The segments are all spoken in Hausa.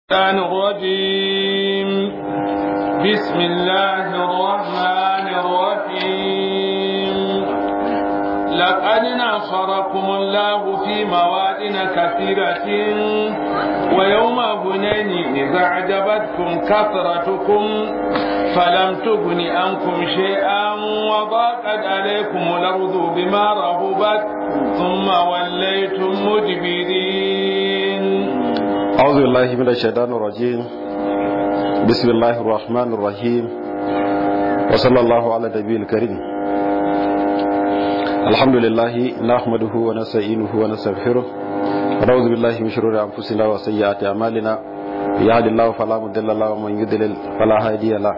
الشيطان الرجيم بسم الله الرحمن الرحيم لقد نصركم الله في مواطن كثيرة ويوم هنين إذا أعجبتكم كثرتكم فلم تغن عنكم شيئا وضاقت عليكم الأرض بما رحبت ثم وليتم مدبرين. أعوذ بالله من الشيطان الرجيم بسم الله الرحمن الرحيم وصلى الله على النبي الكريم. الحمد لله نحمده ونستعينه ونستغفره ونعوذ بالله من شرور أنفسنا وسيئات أعمالنا يهد الله فلا مضل له ومن يضلل فلا هادي له.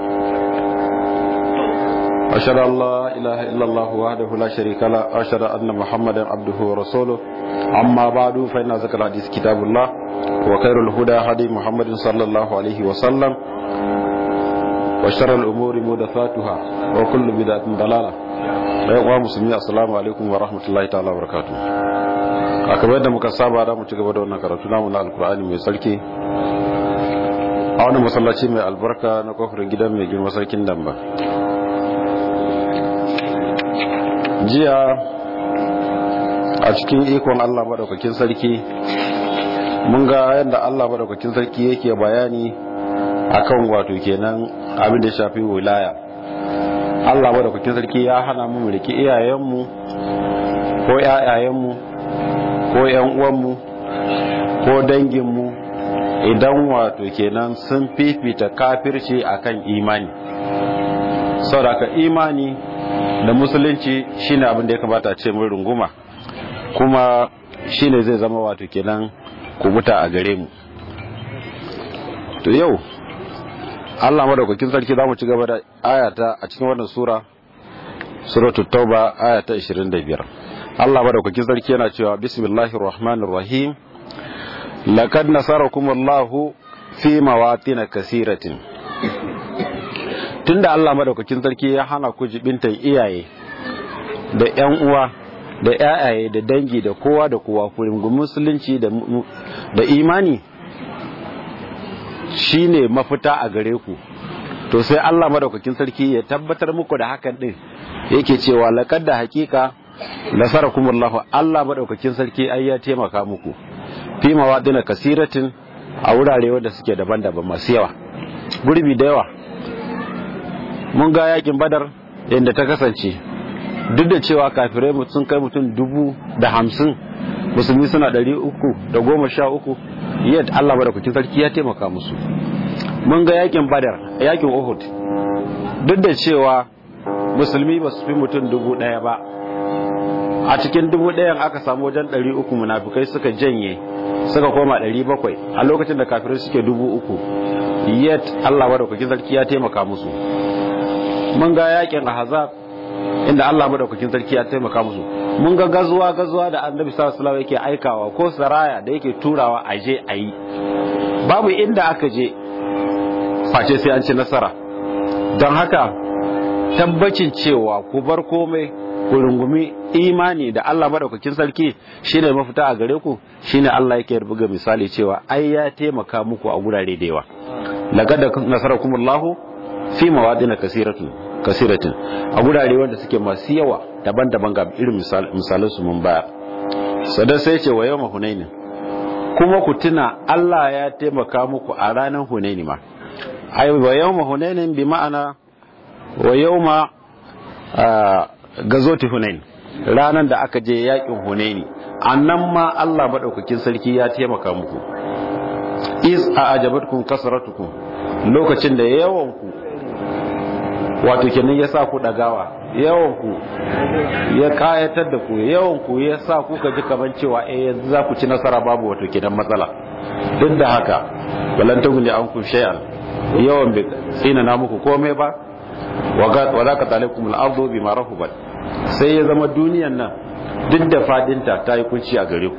أشهد أن لا إله إلا الله وحده لا شريك له وأشهد أن محمدا عبده ورسوله. أما بعد فإن ذكر الحديث كتاب الله وخير الهدى هدي محمد صلى الله عليه وسلم وشر الأمور محدثاتها وكل بدعة ضلالة. أيها المسلمين السلام عليكم ورحمة الله تعالى وبركاته. kamar da muka saba da mu ci gaba da wannan karatu namu na alkur'ani mai sarki a wannan masallaci mai albarka na kofar gidan mai girma sarkin Damba. Jiya a cikin ikon Allah madaukakin sarki mun ga yadda Allah madaukakin sarki yake bayani akan wato kenan abin da shafi wilaya. Allah madaukakin sarki ya hana mu riki iyayenmu ko ƴaƴayenmu ko ƴan uwanmu ko danginmu idan wato kenan sun fifita kafirci akan imani. Saboda imani da musulunci shine abin da ya kamata a ce mun runguma, kuma shine zai zama wato kenan kubuta a gare mu. To yau Allah madaukakin sarki zamu ci gaba da ayata a cikin wannan suratul tauba ayata 25. Allah madaukakin sarki yana cewa bismillahir rahmanir rahim laqad nasarakumullahu fi mawatin kaseeratin. Tunda Allah madaukakin sarki ya hana ku jibintan iyaye da ƴan uwa da ƴaƴaye da dangi da kowa da kowa ku rungumi musulunci da imani shine mafita a gare ku, to sai Allah madaukakin sarki ya tabbatar muku da hakan din yake cewa laqad da hakika nasarakumullahu, Allah madaukakin sarki ai ya taimaka muku fi mawadina kasiratin a wurare wanda suke daban-daban masu yawa, gurbi da yawa. Mun ga yakin Badar yadda ta kasance, duk da cewa kafirai sun kai mutum 50,000 musulmi suna 313, yadda Allah madaukakin sarki ya taimaka musu. Mun ga yakin Badar, yakin Uhud, duk da cewa musulmi ba su fi mutum 1,000 ba, a cikin 1,000 aka samu wajen 300 munafikai suka janye suka koma 700 a lokacin da kafirai suke 3,000, yadda Allah madaukakin sarki ya taimaka musu. Mun ga yakin Ahzab inda Allah madaukakin sarki ya taimaka musu. Mun ga gazuwa da Annabi sallallahu alaihi wasallam yake aikawa ko saraya da yake turawa aje ayi, babu inda aka je face sai an ci nasara. Don haka tabbacin cewa ku bar komai ku rungumi imani da Allah madaukakin sarki shine mafita a gare ku, shine Allah yake buga misali cewa ai ya taimaka muku a gurare da yawa. laqad nasarakumullahu fi mawadin kasiratin a gurare wanda suke masu yawa daban-daban, ga irin misalan su mun baya. Sadan sai ce wa yawma hunain, kuma ku tuna Allah ya taimaka muku a ranar hunaini ma. Ai wa yawma hunain bi ma'ana wa yawma gazoti hunain, ranan da aka je yakin hunaini, annan ma Allah madaukakin sarki ya taimaka muku. Is a ajabatkum kasratukum, lokacin da yawan ku wato kenan ya sa ku dagawa, yawan ku ya kayatar da ku, yawan ku ya sa ku ka ji kaman cewa yanzu za ku ci nasara babu wato kenan matsala. Duk da haka balan taguni an ku shay'an, yawan bai tsina na muku komai ba. wa zaka talaikum al-ardu bima rahubat, sai ya zama duniyan nan duk da fadinta ta yi kunci a gare ku.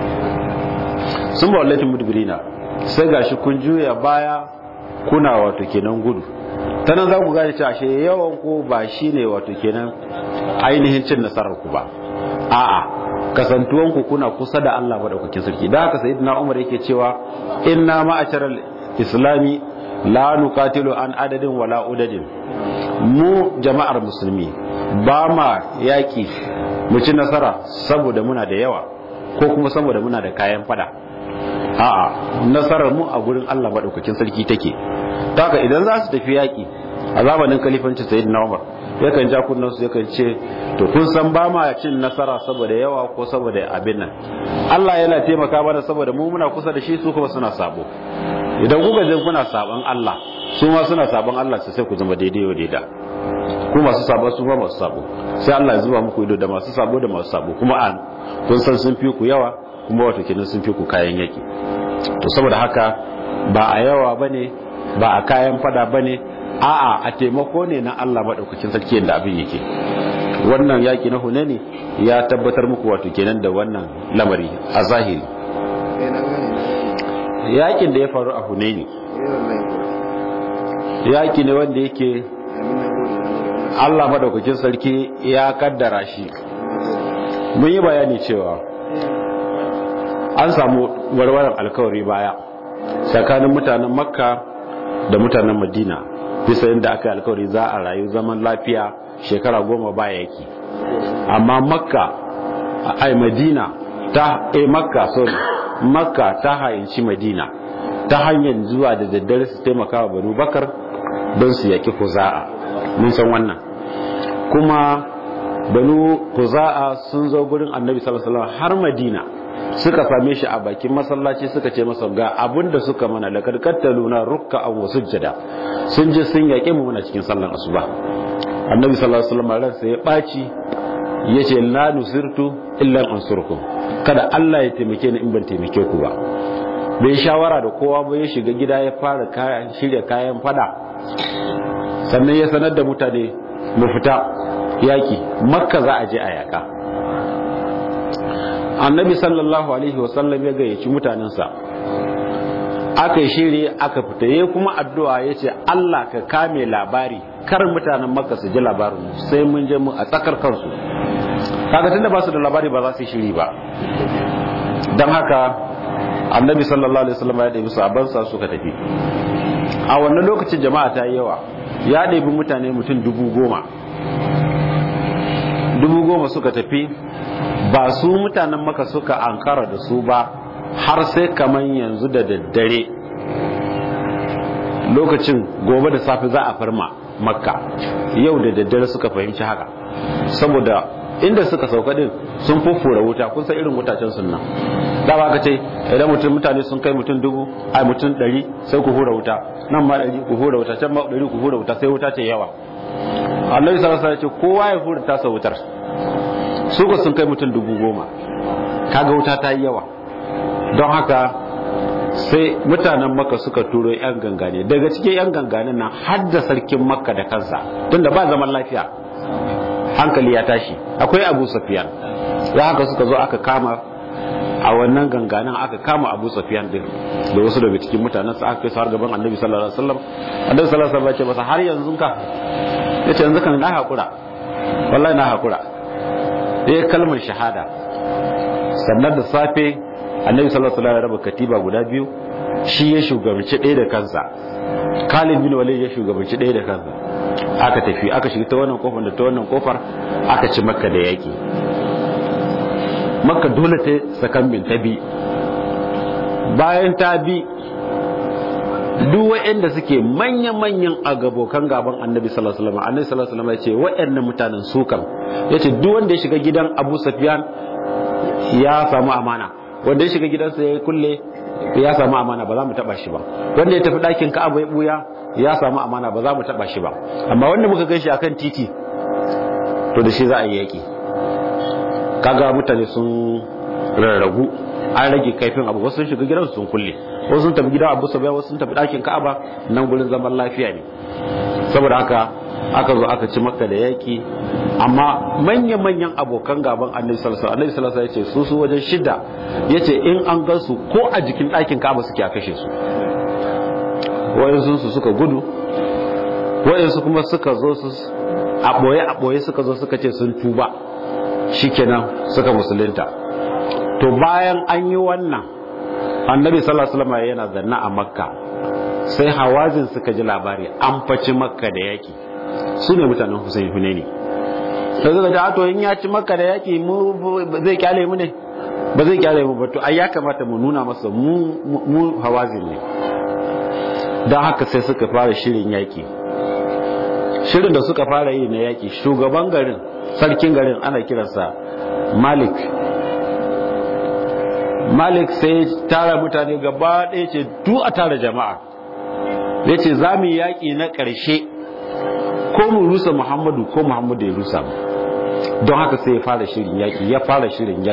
Sun ba wallahi mudbirina, sai gashi kun juya baya kuna wato kenan gudu. Ta nan za ku gane cewa ashe yawan ku ba shine wato kenan ainihin cin nasarar ku ba, a'a kasantuwan ku kuna kusa da Allah madaukakin sarki. Da haka sayyidina Umar yake cewa inna ma'asharal islami la nuqatilu an adadin wala udadin, mu jama'ar musulmi ba ma yaki mu ci nasara saboda muna da yawa ko kuma saboda muna da kayan fada. A'a, nasarar mu a gurin Allah madaukakin sarki take. Haka idan za su tafi yaki a zamanin kalifancin sayyidina Umar yakan ja kunnan su yakan ce to kun san ba ma cin nasara saboda yawa ko saboda abin nan, Allah yana taimaka mana saboda mu muna kusa da shi, su kuma suna sabo. Idan kuka je kuna saban Allah, su ma suna saban Allah, sai ku zama daidai wa daida. Ku masu sabo, su ma masu sabo, sai Allah ya zuba muku ido da masu sabo da masu sabo, kuma an kun san sun fi ku yawa, kuma wato kenan sun fi ku kayan yaki. To saboda haka ba a yawa bane, ba a kayan fada bane, a'a a taimako ne na Allah madaukakin sarki yadda abin yake. Wannan yaki na Hunaini ya tabbatar muku wato kenan da wannan lamari a zahiri. Yakin da ya faru a Hunaini yaki ne wanda yake Allah madaukakin sarki ya kaddara shi. Mun yi bayani cewa an samu warwaran alkawari baya tsakanin mutanen Makka da mutanen Madina, bisa yadda aka yi alkawari za a rayu zaman lafiya shekara 10 ba yaki. Amma Makka ta hayinci Madina ta hanyar zuwa da daddare su taimaka wa Banu Bakar don su yaki Khuza'a. Mun san wannan. Kuma Banu Khuza'a sun zo gurin Annabi sallallahu alaihi wasallam har Madina, suka same shi a bakin masallaci suka ce masa ga abinda suka mana, laqad qattaluna ruk'an wa sujjada, sun je sun yake mu muna cikin sallar asuba. Annabi sallallahu alaihi wasallam ransa ya baci, yace la nusirtu illa ansurkum, kada Allah ya taimake ni in ban taimake ku ba. Bai shawara da kowa ba, ya shiga gida ya fara shirya kayan fada, sannan ya sanar da mutane mu fita yaki, Makka za a je a yaka. Annabi sallallahu alaihi wasallam ya gayyaci mutanensa, aka yi shiri aka fita, ya kuma addu'a ya ce Allah ka kame labari, kar mutanen Makka su ji labarin sai mun je mu a tsakar kansu. Kaga tunda ba su da labari ba za su yi shiri ba. Don haka Annabi sallallahu alaihi wasallam ya ɗebi sahabbansa suka tafi. A wannan lokacin jama'a ta yi yawa, ya ɗebi mutane mutum 10,000 suka tafi. Ba su mutanen Makka suka ankara da su ba har sai kaman yanzu da daddare, lokacin gobe da safe za a farma Makka. Yau da daddare suka fahimci haka, saboda inda suka sauka din sun fufura wuta, kun san irin wutacen sunna. Da ba ka ce idan mutane sun kai mutum 100 sai ku hura wuta, nan ma 100 ku hura wuta, can ma 100 ku hura wuta, sai wuta ce yawa. Annabi sallallahu alaihi wasallam ya ce kowa ya hura tasa wutar. Su ko sun kai mutum 10,000, kaga wuta ta yi yawa. Don haka sai mutanen Makka suka turo yan gangane, daga cikin yan ganganen nan har da sarkin Makka da kansa, tunda ba zaman lafiya, hankali ya tashi. Akwai Abu Sufyan, ya haka suka zo aka kama a wannan ganganan, aka kama Abu Sufyan din da wasu daga cikin mutanen sa, aka kai su har gaban Annabi sallallahu alaihi wasallam. Annabi sallallahu alaihi wasallam ya ce masa har yanzu ka, yace yanzu kan na hakura, wallahi na hakura. Ya kalmar shahada. Sannan da safe Annabi sallallahu alaihi wasallam ya raba katiba guda biyu, shi ya shugabanci ɗaya da kansa, Khalid bin Walid ya shugabanci ɗaya da kansa. Aka tafi, aka shiga ta wannan kofar da ta wannan kofar, aka ci Makka da yaki. Makka dole ta sakambin ta bi. Bayan ta bi, duk waɗanda suke manya-manyan agabokan gaban Annabi sallallahu alaihi wasallam, Annabi sallallahu alaihi wasallam ya ce waɗannan mutanen su kan, yace duk wanda ya shiga gidan Abu Sufyan ya samu amana, wanda ya shiga gidansa ya kulle ya samu amana, ba za mu taba shi ba. Wanda ya tafi ɗakin Ka'aba ya buya ya samu amana, ba za mu taba shi ba. Amma wanda muka ganshi akan titi, to da shi za a yi yaki. Kaga mutane sun rarragu, an rage kaifin abu, wasu sun shiga gidansu sun kulle, wasu sun tafi gidan Abu Sufyan, wasu sun tafi ɗakin Ka'aba, nan gurin zaman lafiya ne. Saboda haka aka zo aka ci Makka da yaki. Amma manya-manyan abokan gaban Annabi sallallahu alaihi wasallam yace su wajen 6, yace in an ga su ko a jikin ɗakin Ka'aba suke a kashe su. Wayansu su suka gudu, wayansu kuma suka zo su a boye suka zo suka ce sun tuba, shikenan suka musulunta. to bayan an yi wannan annabi sallallahu alaihi wasallam yana zanna a makka sai hawazin suka ji labari an faci makka da yaki su ne mutanen Husayn Hunaini sai suka ji to in ya ci makka da yaki mu zai kyale mu ne ba zai kyale mu ba to ai ya kamata mu nuna masa mu hawazin ne don haka sai suka fara shirin yaki. Shirin da suka fara yi na yaki, shugaban garin sarkin garin ana kiransa Malik sai tara mutane gaba ɗaya ce duk a tara jama'a ya ce za mu yi yaƙi na ƙarshe ko mu rusa Muhammadu ko Muhammadu ya rusa mu. Don haka sai ya fara shirin yaƙi ya fara shirin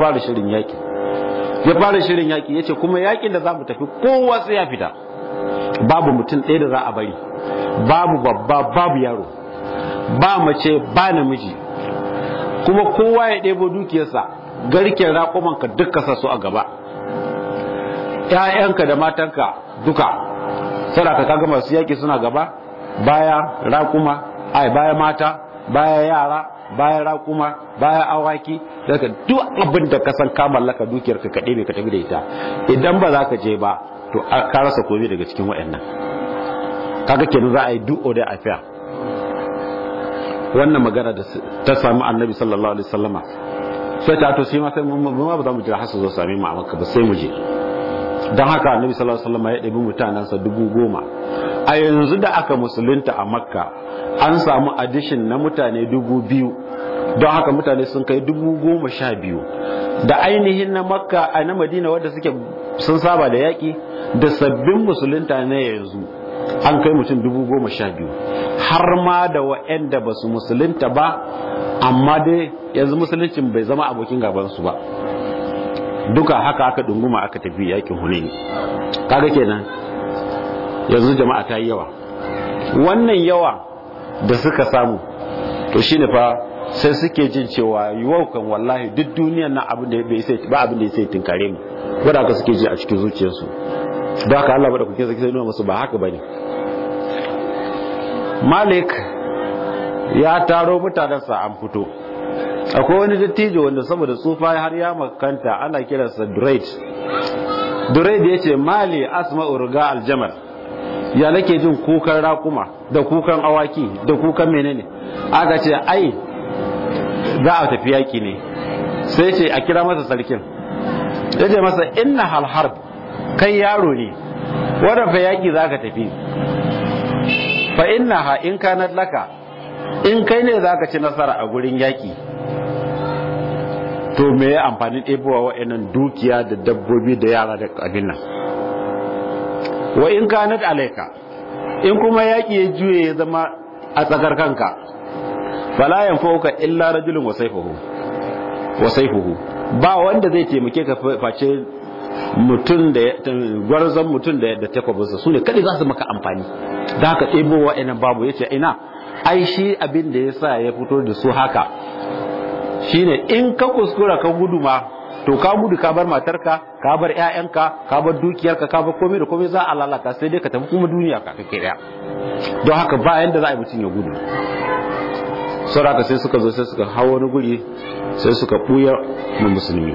yaƙi ya ce kuma yaƙin da za mu tafi kowa sai ya fita, babu mutum ɗaya da za a bari, babu babba babu yaro, ba mace ba namiji, kuma kowa ya ɗebo dukiyarsa, garken raƙumanka duka sa su a gaba, ‘ya'yanka da matanka duka sadaka kaga masu yaƙi suna gaba, baya raƙuma baya mata, baya yara, baya raƙuma, baya awaki, daga duk abin da ka san ka mallaka dukiyarka ka ɗebe ka tafi da ita. Idan ba za ka je ba to ka rasa komai daga cikin waɗannan. Kaga kenan za a yi duk odai afiya. Wannan magana da ta sami annabi sallallahu alaihi wasallama sai ta to shi ma sai mu ba za mu jira har su zo sami mu a Makka ba, sai mu je. Don haka annabi sallallahu alaihi wasallama ya ɗabi mutanansa 10,000. A yanzu da aka musulunta a Makka an samu addition na mutane 2,000. Don haka mutane sun kai 12,000 da ainihin na Makka a na Madina wanda suke sun saba da yaƙi da sabbin musulunta na yanzu an kai mutum 12,000, har ma da waɗanda ba su musulunta ba amma dai yanzu musuluncin bai zama abokin gabansu ba. Duka haka aka dunguma aka tafi yakin Hunaini. Kaga kenan yanzu jama'a ta yi yawa. Wannan yawa da suka samu to shine fa sai suke jin cewa yau kan wallahi duk duniyar nan abin da bai sai ba abin da sai tinkare mu, wanda aka suke ji a cikin zuciyarsu. Da haka Allah kuke sai nuna musu ba haka bane. Malik ya taro mutanensa an fito. Akwai wani dattijo wanda saboda tsufa har ya makanta ana kiransa Duraid ya ce mali asma'u ruga aljamal, ya nake jin kukan raƙuma da kukan awaki da kukan menene. Aka ce ai za a tafi yaki ne, sai ce a kira masa sarkin, ya ce masa inna halharb, kai yaro ne wadda fa yaki za ka tafi, fa inna ha in kanat laka, in kai ne za ka ci nasara a gurin yaki to me ya amfani ɗebowa wa'annan dukiya da dabbobi da yara da abin nan. Wa in kanat alaika, in kuma yaki ya juye ya zama a tsakar kanka, fala yanfa'uka illa rajulun wa sayfuhu, ba wanda zai taimake ka face mutum da gwarzon mutum da takwabinsa, su ne kadai za su maka amfani. Da haka ɗebo wa'annan babu, yace ina ai shi abin da yasa ya fito da su haka shine in ka kuskura ka gudu ma to ka gudu, ka bar matarka, ka bar ƴaƴanka, ka bar dukiyarka, ka bar komai da komai za a lalata, sai dai ka tafi kuma duniya ka kake daya. Don haka ba yanda za a yi mutum ya gudu. Sauraka sai suka zo sai suka hawo wani guri sai suka buya mu musulmi.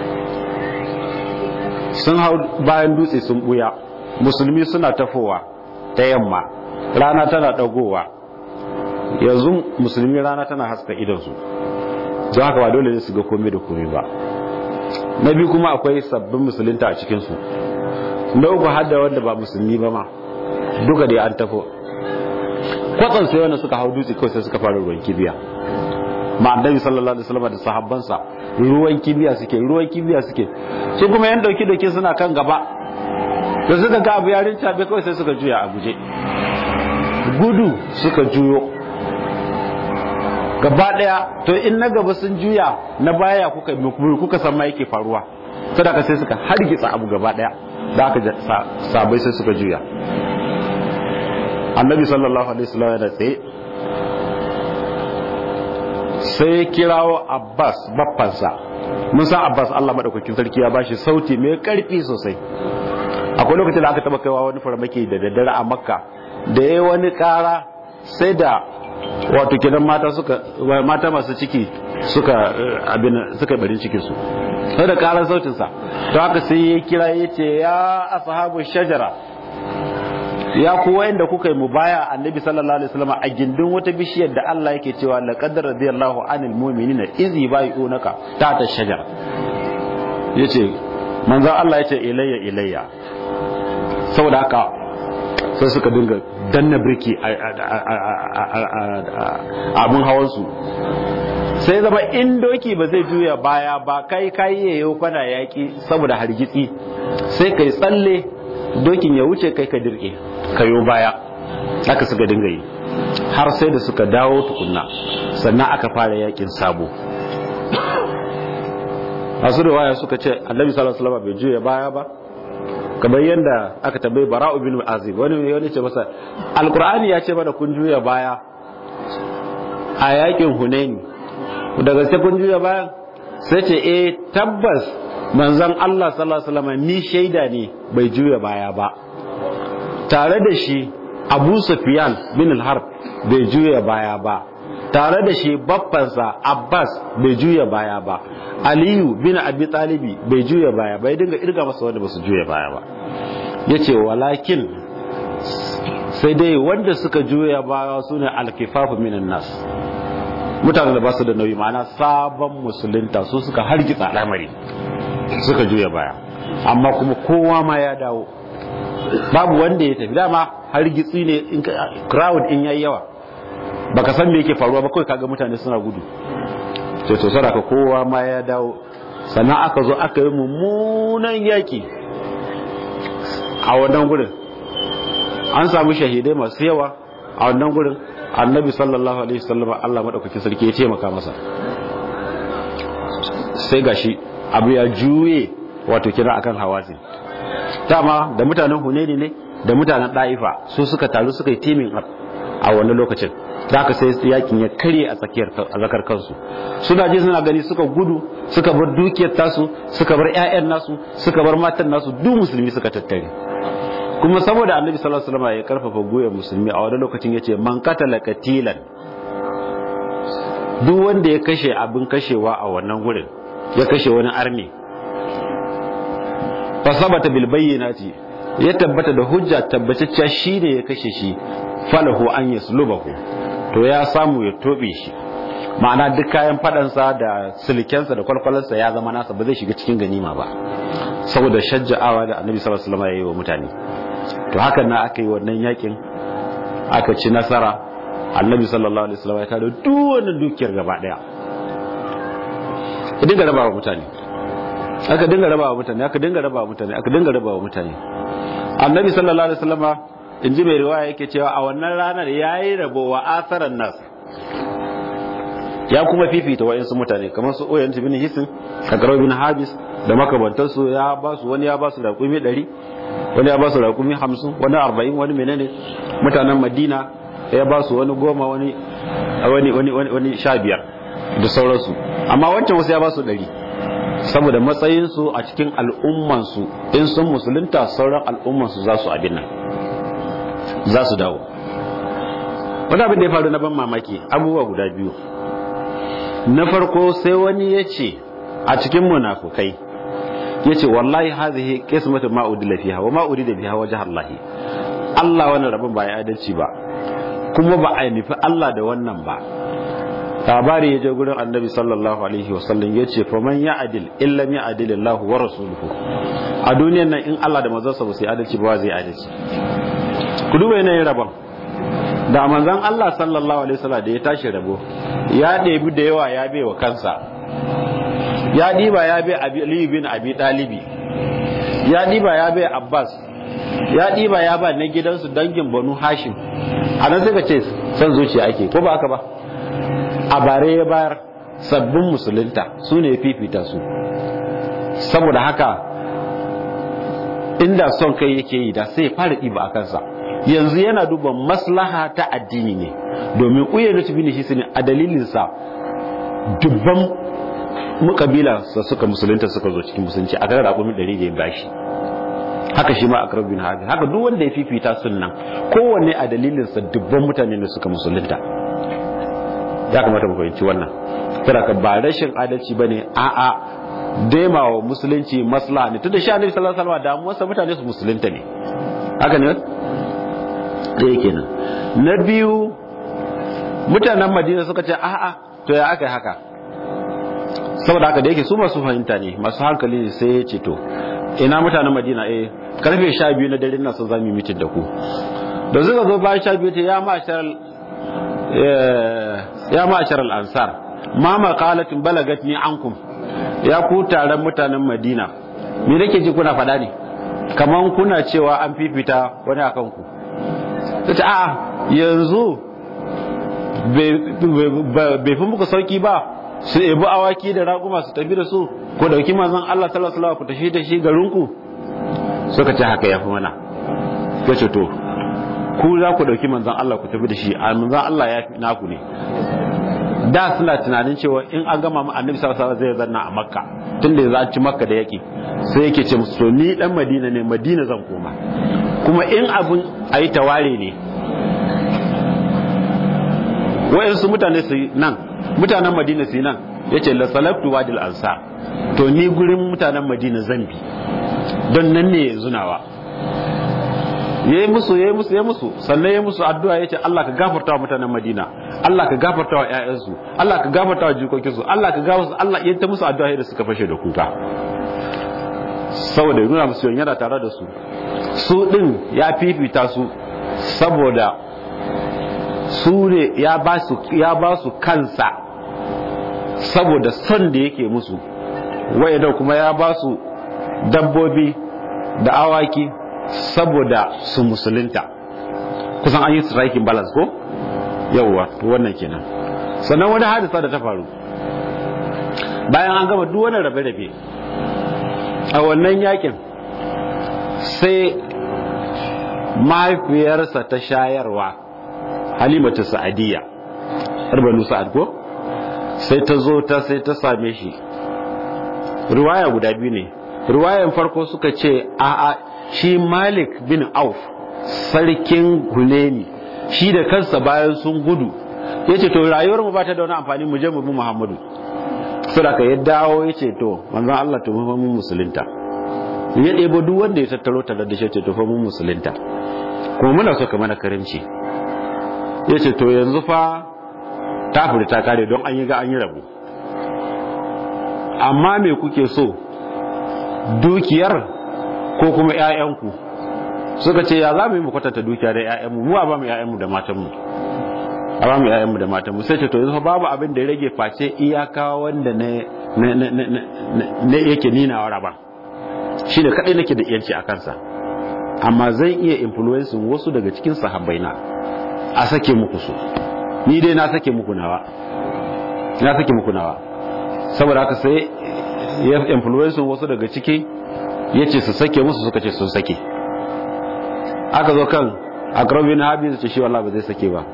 Sun hau bayan dutse sun buya, musulmi suna tafowa ta yamma, rana tana dagowa. Yanzu musulmi rana tana haska idansu, don haka ba dole ne su ga komai da komai ba. Na biyu kuma akwai sabbin musulunta a cikinsu, na uku har da wanda ba musulmi ba ma, duka dai an tafo. Kwatsan sai wanda suka hau dutse kawai sai suka fara ruwan kibiya. Annabi sallallahu alaihi wasallam da sahabbansa ruwan kibiya suke, su kuma yan dauki doke suna kan gaba. Da suka ga abu yarin tabe kawai sai suka juya a guje, gudu suka juyo gaba daya. To in na gaba sun juya, na baya kuka san ma yake faruwa, sadaka sai suka hargitsa abu gaba daya. Da aka sabai sai suka juya. Annabi sallallahu alaihi wasallam yana tsaye, sai kirawo Abbas baffansa. Mun san Abbas Allah madaukakin sarki ya bashi sauti mai karfi sosai. Akwai lokacin da aka taba kaiwa wani farmaki da daddare a Makka, da yayi wani kara sai da wato kidan mata masu ciki suka barin cikin su. sai da karar sautinsa. To haka sai ya kira ya ce ya ashabu shajara, ya ku wayanda kuka yi mubaya annabi sallallahu alaihi wasallam a gindin wata bishiyar da Allah yake cewa laqad radiyallahu anil mu'minina iz yubayyi'unaka tahta shajara. Yace manzo Allah yace ilayya. Saboda haka sai suka dinga danna birki a abun hawansu, sai zama in doki ba zai juya baya ba kai yayo kana yaki saboda hargitsi, sai kai tsalle dokin ya wuce kai ka dirke kayo baya. Haka suka dinga yi har sai da suka dawo tukunna, sannan aka fara yakin sabo. Masu riwaya suka ce Annabi sallallahu alaihi wasallam bai juya baya ba, kamar yadda aka tambayi Bara'u bin Azib, wani ce masa Alqur'ani ya ce mana kun juya baya a yakin Hunain, daga sai kun juya baya? Sai ce tabbas manzon Allah sallallahu alaihi wasallam ni shaida ne bai juya baya ba. Tare da shi Abu Sufyan bin al-Harb bai juya baya ba, tare da shi baffansa Abbas bai juya baya ba, Aliyu bin Abi Talibi bai juya baya ba. Ya dinga irga masa wanda basu juya baya ba. Yace walakin sai dai wanda suka juya baya sune al-kifafu minan nas, mutanen da ba su da nauyi, ma'ana sabon musulunta su suka hargitsa al'amari suka juya baya. Amma kuma kowa ma ya dawo, babu wanda ya tafi. Dama hargitsi ne, crowd in yayi yawa baka san me yake faruwa ba, kawai kaga mutane suna gudu. sai to saraka kowa ma ya dawo. Sannan aka zo aka yi mummunan yaki a wannan gurin, an samu shahidai masu yawa a wannan gurin. Annabi sallallahu alaihi wasallam Allah madaukakin sarki ya taimaka masa, sai gashi abu ya juye, wato kira akan Hawazin. Dama da mutanen Hunaini ne da mutanen Daifa su suka taru suka yi teaming up a wannan lokacin. Da aka sai yakin ya kare a zakar kansu, suna ji suna gani suka gudu, suka bar dukiyar tasu, suka bar ƴaƴan nasu, suka bar matan nasu, duk musulmi suka tattare. Kuma saboda Annabi sallallahu alaihi wasallam ya karfafa goyen musulmi a wannan lokacin, yace man qatala qatilan, duk wanda ya kashe abin kashewa a wannan gurin, ya kashe wani army, fa sabata bil bayyinati, ya tabbata da hujja tabbatacciya shi ne ya kashe shi, falahu an yaslubahu, to ya samu ya tobe shi. Ma'ana duk kayan fadansa da silkensa da kwalkwalarsa ya zama nasa, ba zai shiga cikin ganima ba, saboda shajja'awa da Annabi sallallahu alaihi wasallam ya yi wa mutane. To hakan na aka yi wannan yakin, aka ci nasara. Annabi sallallahu alaihi wasallam ya tada duk wannan dukiyar gaba daya, aka dinga rabawa mutane, aka dinga rabawa mutane. Annabi sallallahu alaihi wasallam, inji mai riwaya yake cewa a wannan ranar yayi rabo wa asaran nas, ya kuma fifita wa'insu mutane kamar su Uyaynt bin Hisin, Aqra bin Habis da makabantansu. Ya ba su, wani ya ba su raƙumi 100, wani ya ba su raƙumi 50, wani 40, wani menene. Mutanen Madina ya ba su wani 10, wani 15 da sauransu. Amma wancan wasu ya ba su 100 saboda matsayinsu a cikin al'ummansu. In sun musulunta, sauran al'ummansu za su abin nan, za su dawo. Wani abin da ya faru na ban mamaki, abubuwa guda biyu. Na farko sai wani ya ce a cikin munafukai, ya ce wallahi hazihi qismatu ma udila fiha wa ma urida biha wajha Allah. Allah wannan rabin ba ya adalci ba, kuma ba a nufi Allah da wannan ba. Labari ya je gurin Annabi sallallahu alaihi wasallam, ya ce faman ya'dil illa ya'dil Allah wa rasuluhu. A duniyar nan in Allah da manzon sa ba su yi adalci ba, zai adalci. Ku duba yanayin rabon da manzon Allah sallallahu alaihi wasallam da ya tashi rabo, ya ɗebi da yawa ya bai wa kansa, ya ɗiba ya bai Ali bin Abi Talibi, ya ɗiba ya bai Abbas, ya ɗiba ya ba na gidansu dangin Banu Hashim. A nan sai ka ce san zuciya ake, ko ba haka ba? A bare ya bayar sabbin musulunta, su ne fifita su. Saboda haka inda son kai yake yi da sai ya fara ɗiba a kansa. Yanzu yana duba maslaha ta addini ne, domin Uyaynt bin Hisin a dalilinsa dubban mukabila suka musulunta, suka zo cikin musulunci a kan raƙumin 100 da ya bashi. Haka shi ma Aqra bin Habis, haka duk wanda ya fifita sunnan, kowanne a dalilinsa dubban mutane ne suka musulunta. Ya kamata mu fahimci wannan. Saboda ba rashin adalci bane, a'a daima wa musulunci maslaha ne tunda shi annabi sallallahu alaihi wasallam damuwarsa mutane su musulunta ne haka ne ɗaya kenan. Na biyu mutanen Madina suka ce a'a to ya aka yi haka, saboda haka da yake su masu fahimta ne masu hankali ne sai ya ce to ina mutanen Madina karfe 12 na dare na sun zami mitin da ku da suka zo bayan 12 ta ya ma'ashar al-ansar ma maqalatin balagatni ankum, ya ku taron mutanen Madina me nake ji kuna faɗa ne kaman kuna cewa an fifita wani akan ku. Tace a'a yanzu bai fi muku sauki ba su ebi awaki da raguma su tafi da su ko dauki manzon Allah sallallahu alaihi wasallam ku tafi da shi garin ku. Suka ce haka yafi mana. Kace to ku za ku dauki manzon Allah ku tafi da shi, manzon Allah ya fi naku ne. Da suna tunanin cewa in an gama mu annabi sallallahu alaihi wasallam zai zanna a Makka tunda yanzu an ci Makka da yake, sai yake ce musu to ni dan Madina ne, Madina zan koma, kuma in abun ayi taware ne wayansu mutane su nan, mutanen Madina su nan, yace la salatu wadil ansar, to ni gurin mutanen Madina zan bi don nan ne zunawa. yayi musu sannan yayi musu addu'a yace Allah ka gafarta wa mutanen Madina, Allah ka gafarta wa ƴaƴansu, Allah ka gafarta wa jikokinsu, Allah ka gafarta, Allah ya ta musu addu'a da suka fashe da kuka saboda nuna musu yana tare da su din ya fifita su saboda su ne ya ba su kansa saboda son da yake musu, wayanda kuma ya ba su dabbobi da awaki saboda su musulunta. Kusan an yi striking balance ko yawwa wannan kenan. Sannan wani hadisa da ta faru bayan an gama duk wani rabe-rabe a wannan yakin, sai mahaifiyarsa ta shayarwa Halimatu Sa'adiyya Banu Sa'ad ko sai ta zo sai ta same shi. Riwaya guda biyu ne. Riwayan farko suka ce a'a shi Malik bin Auf sarkin Hunaini shi da kansa bayan sun gudu yace to rayuwar mu ba ta da wani amfani, mu je mu bi Muhammadu. Saboda ya dawo yace to manzon Allah to mu musulunta. Ya ɗebo duk wanda ya tattaro tare da shi to fa mu musulunta, kuma muna so ka mana karimci. Yace to yanzu fa ta furta kare don an yi rabu, amma me kuke so, dukiyar ko kuma ƴaƴanku? Suka ce ya za mu yi mu kwatanta dukiya da ƴaƴanmu, mu ba mu ƴaƴanmu da matanmu, a ba mu ƴaƴanmu da matanmu. Sai ce to yanzu babu abin da ya rage face iyaka wanda ne yake ninawa raba, shi da kadai nake da iyanci a kansa, amma zan iya influencing wasu daga cikin sahabbaina a sake muku su. Ni dai na sake muku nawa, saboda haka sai ya influence wasu daga ciki yace su sake musu, suka ce sun sake. Aka zo kan Akrabin Habib ce shi wallahi ba zai sake ba,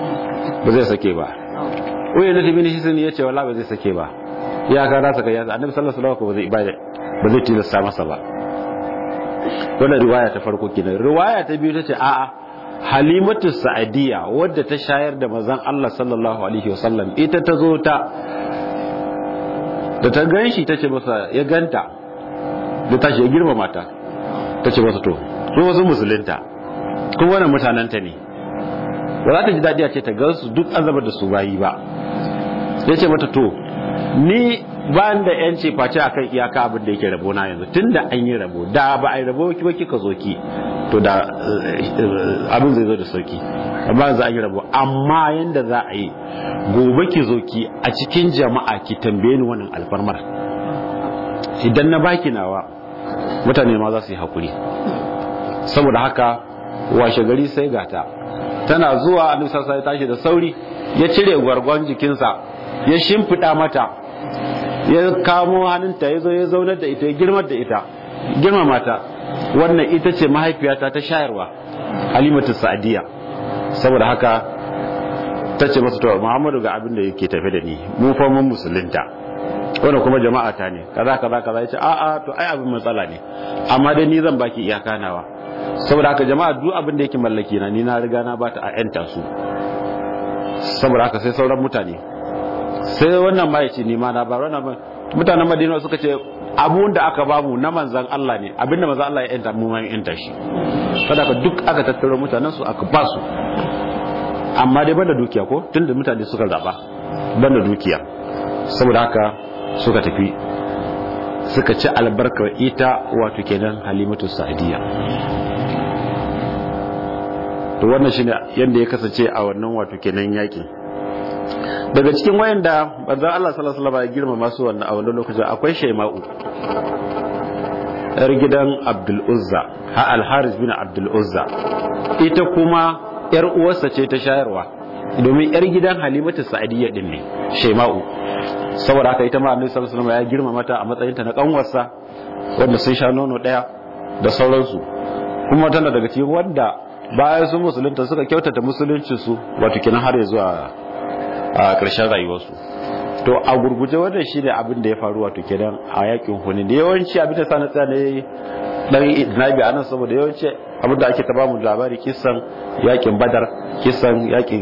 Uye na tabi ne shi sun yace wallahi ba zai sake ba, ya ka rasa kai ya Annabi sallallahu alaihi wasallam ba zai tilasta masa ba. Wannan riwaya ta farko kenan. Riwaya ta biyu tace a'a Halimatu Sa'adiyya wadda ta shayar da manzon Allah sallallahu alaihi wasallam ita ta zo da ta ganshi tace masa, ya ganta da tashi ya girmama ta, tace masa to su wasu musulunta kuma wannan mutananta ne, ba za ta ji dadi a ce ta gansu duk an zama da su bayi ba. Yace mata to ni ba da yanci face akan iyaka abin da yake rabo na yanzu, tunda an yi rabo, da ba a yi rabo ki ba kika zo ki to da abin zai zo da sauki, amma za a yi rabo. Amma yanda za a yi gobe ki zo ki a cikin jama'a ki tambaye ni wannan alfarmar, idan na baki nawa mutane ma za su yi hakuri. Saboda haka washe gari sai gata tana zuwa, annabi sallallahu alaihi wasallam ya tashi da sauri ya cire gwargon jikinsa ya shimfida mata, ya kamo hannunta ya zo ya zaunar da ita, ya girma mata. Wannan ita ce mahaifiyata ta shayarwa Halimatu Sa'adiyya. Saboda haka ta ce masa to Muhammadu ga abin da yake tafe da ni, mu fa mun musulunta, wannan kuma jama'a ta ne kaza yace a'a to ai abin matsala ne, amma dai ni zan baki iyaka nawa. Saboda haka jama'a duk abin da yake mallaki na ni na riga na bata a yanta su. Saboda haka sai sauran mutane, sai wannan ma yace ni ma na ba wannan mutanen Madina suka ce abun da aka bamu na manzan Allah ne, abinda manzan Allah ya yanta mu ma yanta shi. Sadaka duk aka tattaro mutanen su aka ba su, amma dai banda dukiya ko, tunda mutane suka zaba banda dukiya. Saboda haka suka tafi suka ci albarkar ita wato kenan Halimatu Sa'diya. To wannan shine yanda ya kasance a wannan wato kenan yakin. Daga cikin wayanda manzon Allah sallallahu alaihi wasallam ya girmama su wannan a wannan lokacin akwai Shayma'u, yar gidan Abdul Uzza, Al-Haris bin Abdul Uzza. Ita kuma yar uwarsa ce ta shayarwa, domin yar gidan Halimatu Sa'diya din ne Shayma'u. Saboda haka ita ma Annabi sallallahu alaihi wasallam ya girmama ta a matsayin ta na kanwarsa wanda sun sha nono daya da sauransu. Kuma tana daga cikin wanda bayan su musulunta suka kyautata musuluncin su wato kenan har zuwa a ƙarshen rayuwarsu. To a gurguje wannan shine abin da ya faru wato kenan a yakin Hunain. Da yawanci abin da sanar tsane dan nabi anan saboda yawanci abin da ake ta bamu labari kissan yakin Badar, kissan yakin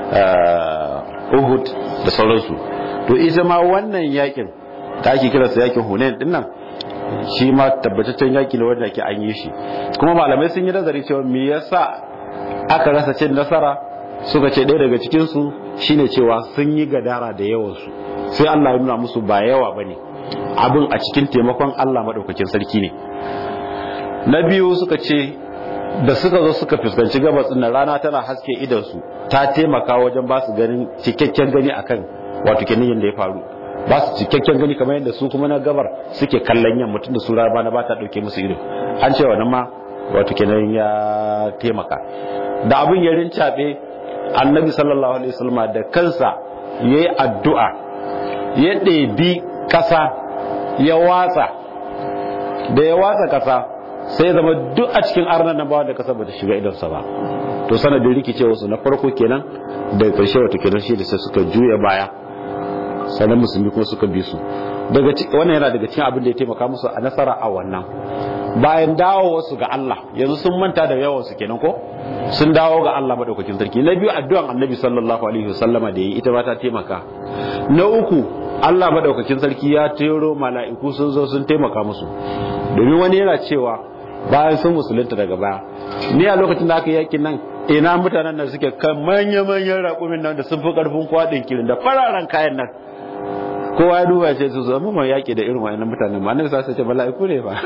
Uhud da sauransu. To ita ma wannan yakin da ake kiransa yakin Hunain din nan shi ma tabbataccen yaki ne wanda ake an yi shi. Kuma malamai sun yi nazari cewa me yasa aka rasa cin nasara, suka ce ɗaya daga cikin su shine cewa sun yi gadara da yawan su, sai Allah ya nuna musu ba yawa bane, abin a cikin taimakon Allah madaukakin sarki ne. Na biyu suka ce da suka zo suka fuskanci gabas din rana tana haske idan su, ta taimaka wajen ba su ganin cikakken gani akan wato kenan yanda ya faru, ba su cikakken gani kamar yadda su kuma na gabar suke kallon yamma tun da su rana ba ta dauke musu ido. An ce wannan ma wato kenan ya taimaka. Da abin ya rincabe, Annabi sallallahu alaihi wasallam da kansa yayi addu'a, ya ɗebi kasa ya watsa, da ya watsa kasa sai zama duk a cikin arnan nan ba wanda kasa bata shiga idonsa ba. To sanadin rikicewa su na farko kenan, daga ƙarshe wato kenan shi da sai suka juya baya, sanan musulmi kuma suka bi su. Daga wannan yana daga cikin abin da ya taimaka musu a nasara a wannan. Bayan dawo su ga Allah, yanzu sun manta da yawan su kenan ko, sun dawo ga Allah madaukakin sarki. Na biyu addu'an Annabi sallallahu alaihi wasallama da yi ita ba ta taimaka. Na uku Allah madaukakin sarki ya tero mala'iku sun zo sun taimaka musu. Domin wani yana cewa bayan sun musulunta daga baya, ni a lokacin da aka yakin nan ina mutanen nan suke kan manya-manyan raƙumin nan da sun fi ƙarfin kwaɗin kirin da fararen kayan nan, kowa ya duba ce su zama mai yaƙi da irin wa'annan mutanen ma. Annabi sai ce mala'iku ne fa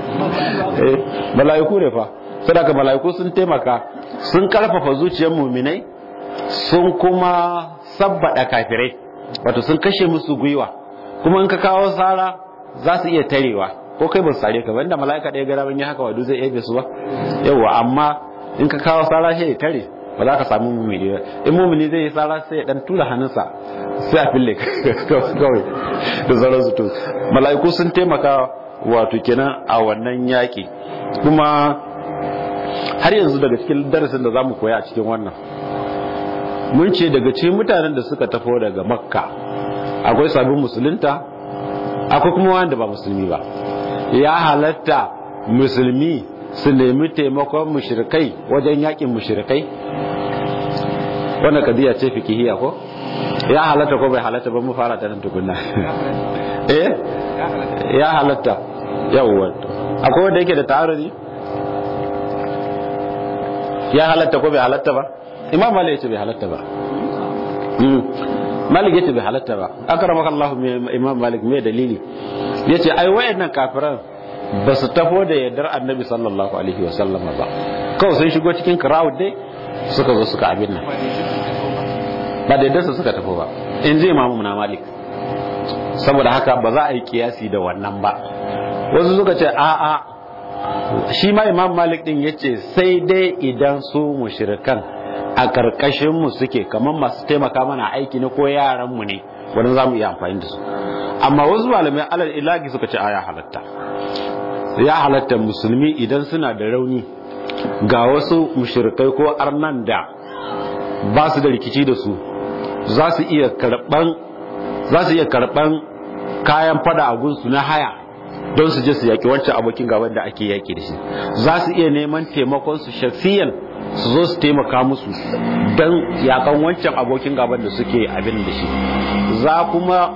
mala'iku ne fa. Saboda mala'iku sun taimaka, sun karfafa zuciyar mu'minai, sun kuma sabbada kafirai, wato sun kashe musu gwiwa. Kuma in ka kawo sara za su iya tarewa, ko kai ba su sare ka ba, inda mala'ika ɗaya gara ban yi haka wadu zai ebe su ba. Yawa, amma in ka kawo sara shi ya tare, ba za ka samu mumini ba. In mumini zai yi sara sai ya dan tura hannunsa sai a fille kawai da zarar su. To mala'iku sun taimaka wato kenan a wannan yaki. Kuma har yanzu daga cikin darasin da zamu koya a cikin wannan, mun ce daga cikin mutanen da suka tafo daga Makka akwai sabbin musulunta, akwai kuma wanda ba musulmi ba. Ya halatta musulmi su nemi taimakon mushrikai wajen yakin mushrikai? Wannan kadiya ce fikihiya ko? Ya halatta ko bai halatta ba? Mu fara ta nan tukunna. Ya halatta. Yawwa. Akwai wanda yake da ta'arudi? Ya halatta ko bai halatta ba? Imam Malik yace bai halatta ba. Malik yace bai halatta ba. Akramaka Allah, Imam Malik me dalili? Yace ai wayannan kafiran ba su tafo da yardar Annabi sallallahu alaihi wasallam ba, kawai sun shigo cikin crowd dai suka zo suka abin nan, ba da yadda suka tafo ba, in ji Imam Malik. Saboda haka ba za a yi kiyasi da wannan ba. Wasu suka ce a'a, shi ma Imam Malik din yace sai dai idan su mushrikan a karkashin mu suke, kamar masu taimaka mana aiki ne ko yaran mu ne, wanda zamu iya amfani da su. Amma wasu malamai alal ilagi suka ce ya halatta, ya halatta musulmi idan suna da rauni ga wasu mushrikai ko arnan da ba su da rikici da su, za su iya karban kayan fada a gunsu na haya don su je su yaki wancan abokin gaban da ake yaki da shi. Za su iya neman taimakon su shafiyan su zo su taimaka musu don yakan wancan abokin gaban da suke abin da shi. Za kuma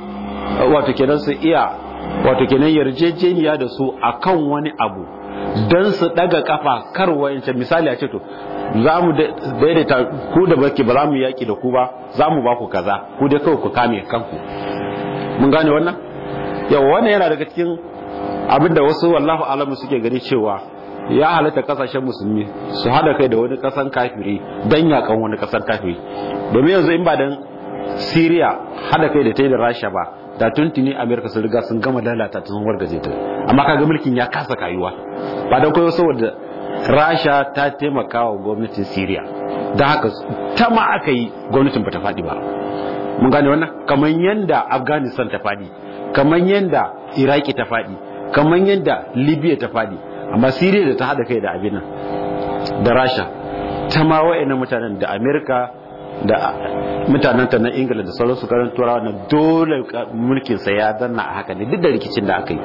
wato kenan su iya wato kenan yarjejeniya da su akan wani abu don su daga kafa kar wayancan misali a ce to za mu daidaita ku da baki ba za mu yaki da ku ba za mu ba ku kaza ku dai kawai ku kame kanku mun gane wannan yawa wannan yana daga cikin abinda wasu wallahu alamu suke gani cewa ya halatta kasashen musulmi su hada kai da wani kasan kafiri dan yakan wani kasan kafiri domin yanzu in ba dan Syria hada kai da ta yi da Rasha ba da tuntuni America sun riga sun gama lalata ta sun wargaje ta amma kaga mulkin ya kasa kayuwa ba dan koyo saboda Rasha ta taimaka wa gwamnatin Syria da haka ta ma aka yi gwamnatin bata fadi ba mun gane wannan kamar yanda Afghanistan ta fadi kamar yanda Iraki ta fadi kamar yanda Libya ta fadi amma Syria da ta hada kai da abin nan da Rasha ta ma wayannan mutanen da America da mutanen ta na Ingila da sauransu karan turawa na dole mulkin sa ya danna a haka ne duk da rikicin da aka yi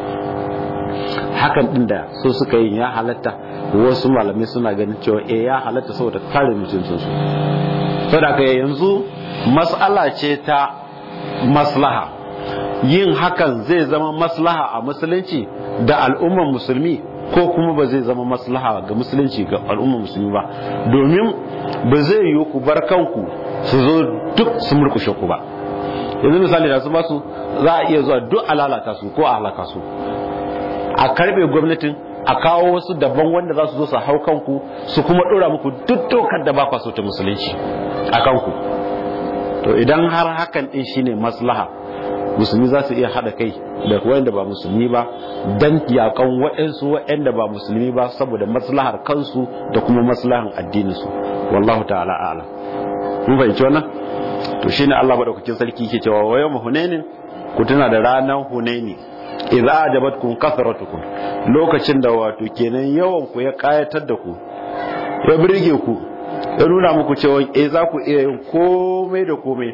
hakan din da so suka yi ya halatta wasu malamai suna ganin cewa ya halatta saboda kare mutuncin su saboda kai yanzu mas'ala ce ta maslaha yin hakan zai zama maslaha a musulunci da al'ummar musulmi ko kuma ba zai zama maslaha ga musulunci ga al'ummar musulmi ba domin ba zai yi ku bar kanku su zo duk su murkushe ku ba yanzu misali da su ba su za a iya zuwa duk a lalata su ko a halaka su a karbe gwamnatin a kawo wasu daban wanda za su zo su hau kanku su kuma dora muku duk dokar da ba kwa so ta musulunci a kanku to idan har hakan din shine maslaha musulmi za su iya hada kai da wanda ba musulmi ba dan yakan waɗansu waɗanda ba musulmi ba saboda maslahar kansu da kuma maslahar addininsu wallahu ta'ala a'lam mun fahimci wannan to shine Allah madaukakin sarki yake cewa wa yawm hunainin ku tuna da ranar hunaini idza ajabatkum kathratukum lokacin da wato kenan yawan ku ya kayatar da ku ya burge ku ya nuna muku cewa za ku iya yin komai da komai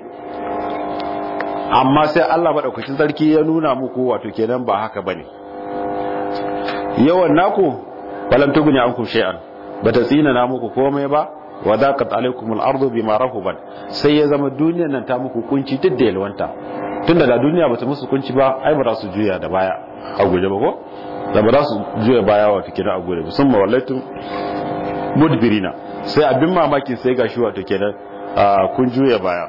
amma sai Allah madaukakin sarki ya nuna muku wato kenan ba haka bane yawan naku balam tuguni ankum shay'an bata tsina na muku komai ba wa daqat alaykum al-ardu bima rahabat sai ya zama duniyar nan ta muku kunci duk da yalwanta tunda da duniya bata musu kunci ba ai ba za su juya da baya a guje ba ko da ba za su juya baya wato kenan a guje ba sun mawallaitum mudbirina sai abin mamakin sai gashi wato kenan kun juya baya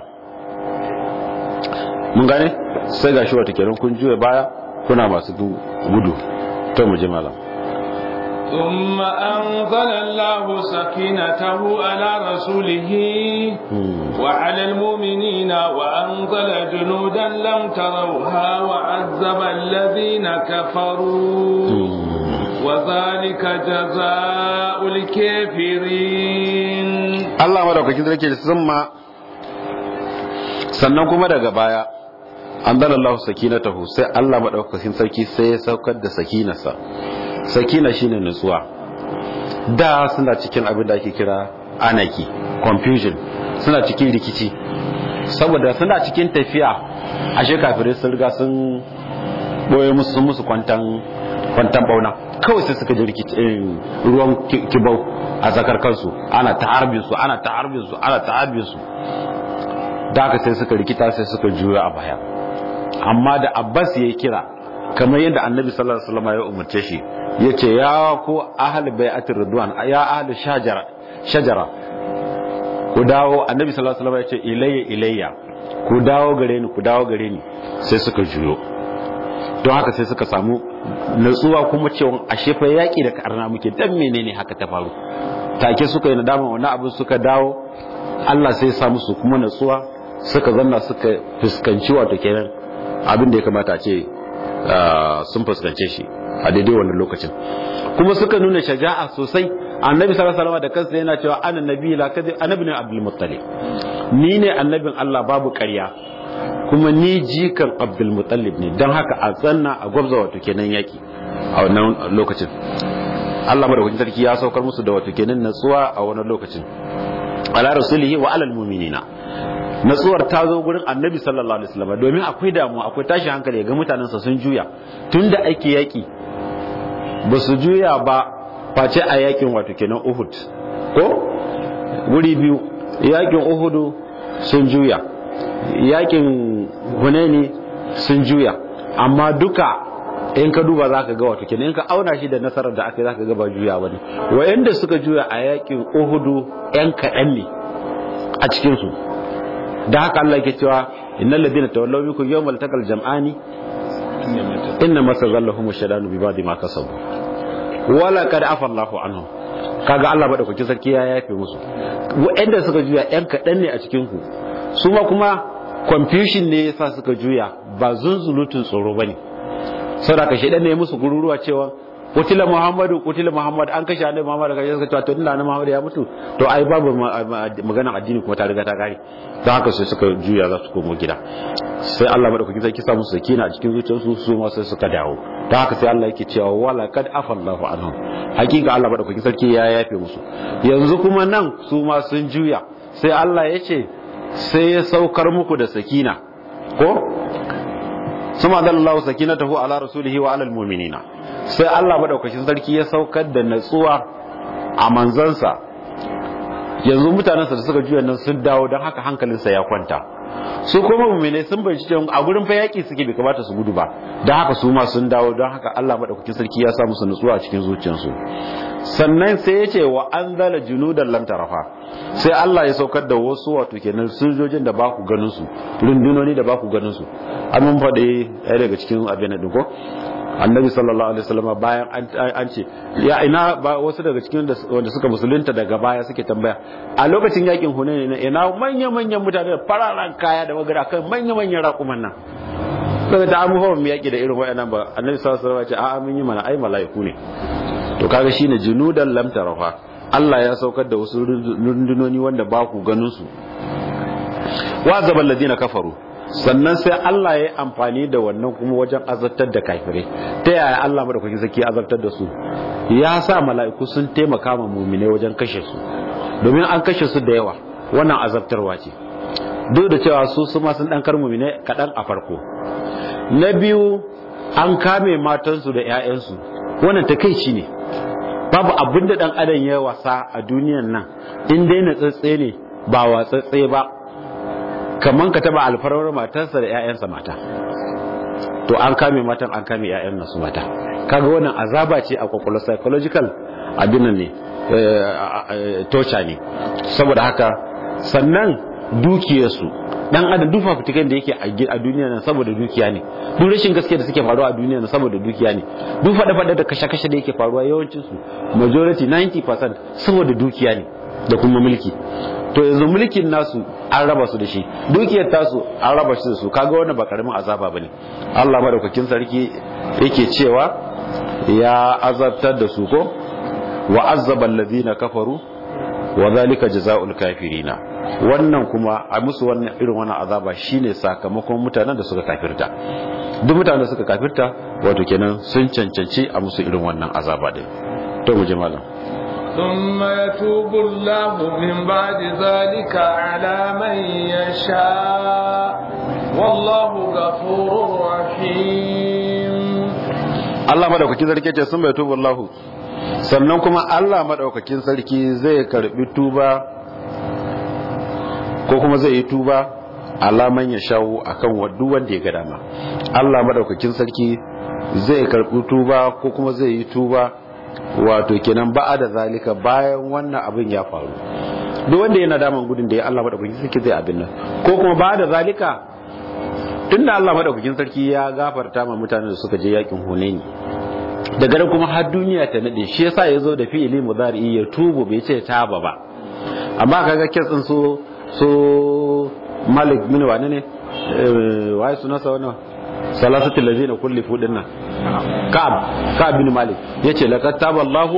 mun gane sai gashi wata kenan kun juya baya kuna masu gudu to mu je malam ثم أنزل الله سكينته على رسوله وعلى المؤمنين وأنزل جنودا لم تروها وعذب الذين كفروا وذلك جزاء الكافرين الله مدوكا كده ثم sannan kuma daga baya anzalallahu sakinatahu sai Allah madaukakin sarki sai ya saukar da sakinarsa sakina shine nutsuwa da suna cikin abin da ake kira anarchy confusion suna cikin rikici saboda suna cikin tafiya ashe kafirai sun riga sun boye musu kwantan bauna kawai sai suka ji rikici ruwan kibau a zakar kansu ana ta harbin su da aka sai suka rikita sai suka juya a baya amma da Abbas ya kira kamar yadda Annabi sallallahu alaihi wasallam ya umarce shi yace ya ko ahli bai'atir ridwan ya ahli shajara ku dawo. Annabi sallallahu alaihi wasallam yace ilayya ku dawo gare ni sai suka juyo don haka sai suka samu natsuwa kuma cewa ashe fa yaki da karna muke dan menene haka ta faru take suka yi nadama wannan abin suka dawo Allah sai ya sa musu kuma natsuwa suka zanna suka fuskanci wato kenan abin da ya kamata a ce sun fuskance shi a daidai wannan lokacin kuma suka nuna shaja'a sosai. Annabi sallallahu alaihi wasallam da kansa yana cewa ana nabi la kadhi annabi ne Abdul Muttalib ni ne annabin Allah babu ƙarya kuma ni jikan Abdul Muttalib ne dan haka a tsanna a gwabza wato kenan yaki a wannan lokacin Allah madaukakin sarki ya saukar musu da wato kenan natsuwa a wannan lokacin ala rasulihi wa alal mu'minina. Natsuwar ta zo gurin Annabi sallallahu alaihi wasallam domin akwai damuwa akwai tashi hankali ga mutanensa sun juya tunda ake yaki ba su juya ba face a yakin wato kenan Uhud ko guri biyu yakin Uhud sun juya yakin Hunaini sun juya, amma duka in ka duba za ka ga wato kenan in ka auna shi da nasarar da aka yi za ka ga ba juya ba ne. Wa'yanda suka juya a yakin Uhudu ‘yan kaɗan ne a cikinsu, da haka Allah ke cewa innal ladina tawallaw minkum yawmal taqal jam'ani inna masazallahum ash-shaytanu bi ba'di ma kasabu wala kad afa Allahu anhum. Kaga Allah madaukakin sarki ya yafe musu. Wa'anda suka juya ‘yan kaɗan ne a cikin ku, su ma kuma confusion ne yasa suka juya, ba zunzulutun tsoro bane. Saboda ka shedan ne musu gururuwa cewa kutila Muhammad an kashe annabi Muhammad daga suka cewa to inda annabi Muhammad ya mutu to ai babu magana addini kuma ta riga ta kare. Don haka sai suka juya za su komo gida. Sai Allah madaukakin sarki sa musu sakina a cikin zuciyarsu, su ma sai suka dawo. Don haka sai Allah yake cewa wala kad afallahu anhum. Hakika Allah madaukakin sarki ya yafe musu. Yanzu kuma nan su ma sun juya. Sai Allah ya ce sai ya saukar muku da sakina. Ko suma dallahu sakinatahu ala rasulihi wa ala almu'minina. Sai Allah madaukakin sarki ya saukar da natsuwa a manzansa. Yanzu mutanensa da suka juya nan sun dawo, don haka hankalinsa ya kwanta. Su kuma mu'mine sun bayyana cewa a gurin fa yaki suke bai kamata su gudu ba, don haka su ma sun dawo, don haka Allah madaukakin sarki ya sa musu natsuwa a cikin zuciyarsu. Sannan sai ya ce wa anzala junudan lam tarafa. Sai Allah ya saukar da wasu wato kenan sojojin da ba ku ganin su, rundunoni da ba ku ganin su. An mun faɗi ɗaya daga cikin abin da ko Annabi sallallahu alaihi wasallam bayan an ce ya ina ba wasu daga cikin wanda suka musulunta daga baya suke tambaya a lokacin yakin Hunayn ne ina manyan mutane da fararen kaya da magana kan manyan raƙuman nan. Daga ta mu fa mu yaki da irin wayannan ba. Annabi sallallahu alaihi wasallam ya ce a'a mun yi mana ai malaiku ne. To kaga shine junudan lam tarafa. Allah ya saukar da wasu rundunoni wanda ba ku ganin su. Wa zabal ladina kafaru. Sannan sai Allah ya yi amfani da wannan kuma wajen azabtar da kafirai. Ta yaya Allah madaukakin sarki ya azabtar da su? Ya sa mala'iku sun taimaka ma mu'minai wajen kashe su. Domin an kashe su da yawa. Wannan azabtarwa ce. Duk da cewa su ma sun dan kar mu'minai kadan a farko. Na biyu an kame matansu da ƴaƴansu. Wannan takeici ne. Babu abin da dan adam ya wasa a duniyan nan in dai na tsatse ne ba watsatse ba. Kaman ka taba alfarar matarsa da ƴaƴansa mata, to an kame matan an kame ƴaƴan nasu mata. Kaga wannan azaba ce a kwakwalwa, psychological abin nan ne, torture ne. Saboda haka sannan dukiyarsu dan adam duk fafutukan da yake a duniya nan saboda dukiya ne, duk rashin gaskiya da suke faruwa a duniya nan saboda dukiya ne, duk fada da kashe-kashe da yake faruwa yawancin su majority 90% saboda dukiya ne da kuma mulki. To yanzu mulkin nasu an raba su da shi, dukiyar tasu an raba shi da su, kaga wannan ba karamin azaba bane. Allah madaukakin sarki yake cewa ya azabtar da su ko wa azzaba alladhina kafaru wa zalika jazaa'ul kafirina. Wannan kuma a musu wannan irin wannan azaba shine sakamakon mutanen da suka kafirta. Duk mutanen da suka kafirta wato kenan sun cancanci a musu irin wannan azaba din. To mu je malam. ثم يتوب الله من بعد ذلك على من يشاء والله غفور رحيم. Allah madaukakin sarki ce sun bai tuba Allah, sannan kuma Allah madaukakin sarki zai karbi tuba ko kuma zai yi tuba alaman ya shawo akan duk wanda ya ga dama. Allah madaukakin sarki zai karbi tuba ko kuma zai yi tuba wato kenan ba'a da zalika bayan wannan abin ya faru. Duk wanda yana daman gudun da ya Allah madaukakin sarki zai abin nan, ko kuma ba'a da zalika tunda Allah madaukakin sarki ya gafarta ma mutanen da suka je yakin Hunayn, daga nan kuma har duniya ta nade, shi yasa yazo da fi'ili mudari ya tubu bai ce taba ba. Amma kaga kitsin so Malik bin wane ne wai sunansa wannan salasatul ladina kullifu dinnan Ka'ab bin Malik yace laqad taballahu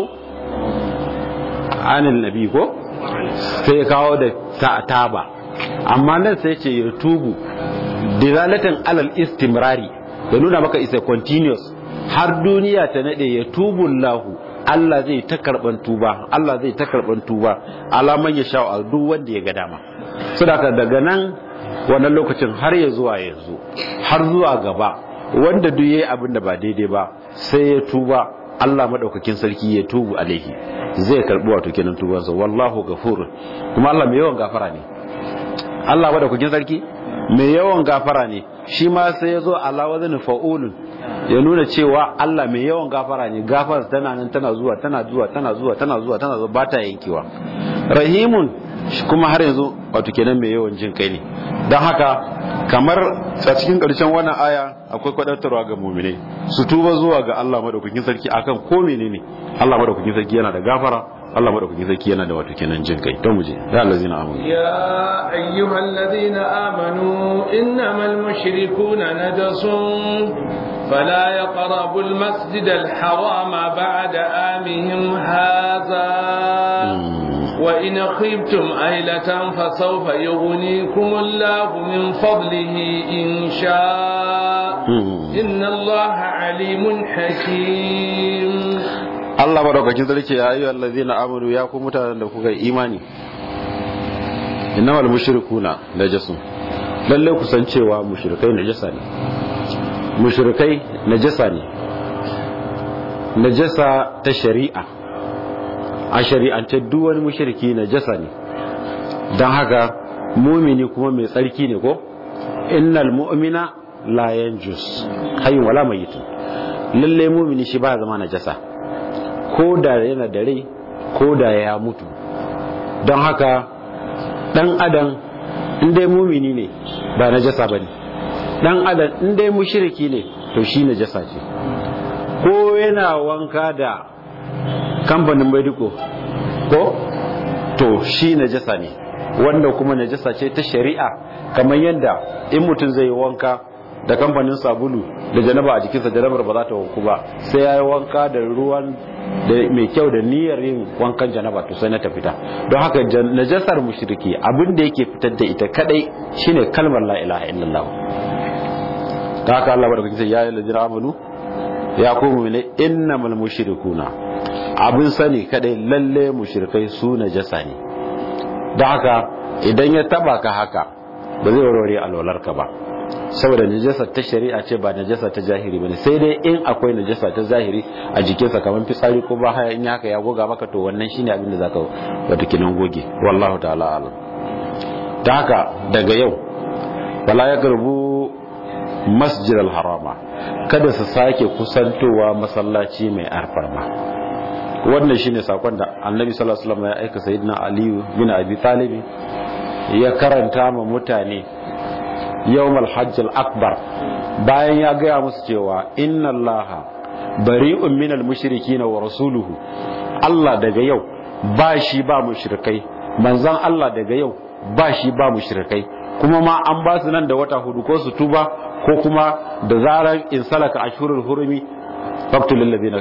anil nabi ko sai kawo da taba, amma nan sai yace ya tubu dilalatan alal istimrari, da nuna maka isa continuous har duniya ta nade. Ya tubu Allah zai ta karban tuba, Allah zai ta karban tuba alaman ya sha duk wanda ya ga dama. Saboda daga nan wannan lokacin har ya zuwa yanzu har zuwa gaba wanda duk yayi abin da ba daidai ba sai ya tuba, Allah madaukakin sarki ya tubu alaihi, zai karbi wato kenan tubansa. Wallahu ghafur, kuma Allah mai yawan gafara ne. Allah madaukakin sarki mai yawan gafara ne shi ma sai ya zo ala wazin fa'ulun ya nuna cewa Allah mai yawan gafara ne gafar tana nan tana zuwa ba ta yankewa rahimun kuma har yanzu wato kenan mai yawan jin kai ne don haka kamar a cikin ƙarshen wannan aya akwai kwadatarwa ga mu'minai su tuba zuwa ga Allah madaukakin sarki akan ko menene Allah madaukakin sarki yana da gafara Allah madaukakin sarki yana da wato kenan jin kai to muje ya allazina amanu ya ayyuhallazina amanu innamal mushrikuuna najasun فلا يقربوا المسجد الحرام بعد آمهم هذا وإن خفتم عيلة فسوف يغنيكم الله من فضله إن شاء إن الله عليم حكيم الله بارك فيك يا أيها الذين آمنوا يا قوم تنكوا إيماني إنما المشركون نجس lalle ku san cewa mushrikai najasa ne mushrikai najasa ne najasa ta shari'a a shari'ance duk wani mushriki najasa ne don haka mumini kuma mai tsarki ne ko innal mu'mina la yanjus hayyin wala mayyitun lalle mumini shi ba zama najasa ko da yana da rai ko da ya mutu don haka dan adam in dai mumini ne ba najasa bane dan adam in dai mushriki ne to shi najasa ce ko yana wanka da kamfanin baidiko ko to shi najasa ne wanda kuma najasa ce ta shari'a kamar yadda in mutum zai wanka da kamfanin sabulu da janaba a jikinsa janabar ba za ta wanku ba sai ya yi wanka da ruwan da mai kyau da niyyar yin wankan janaba to sai na ta fita don haka najasar mushriki abin da yake fitar da ita kadai shine kalmar la ilaha illallah ta haka Allah barkatu sai ya yi lajira amanu ya kuma ne innamal mushrikuna abin sani kadai lalle mushrikai su najasa ne don haka idan ya taba ka haka ba zai warware alwalarka ba saboda najasa ta shari'a ce ba najasa ta zahiri bane sai dai in akwai najasa ta zahiri a jikinsa kamar fitsari ko ba haya in haka ya goga maka to wannan shine abin da zaka wato kinan goge wallahu ta'ala alam ta haka daga yau wala ya garbu masjid al-harama kada su sake kusantowa masallaci mai alfarma wannan shine sakon da annabi sallallahu alaihi wasallam ya aika sayyidina ali bin abi talib ya karanta ma mutane yawmal hajj al-akbar bayan ya gaya musu cewa inna allaha bari'un minal mushrikin wa rasuluhu Allah daga yau ba shi ba mushrikai manzon Allah daga yau ba shi ba mushrikai kuma ma an ba su nan da wata hudu ko su tuba ko kuma da zarar in salaka ashurul hurumi faqtul ladina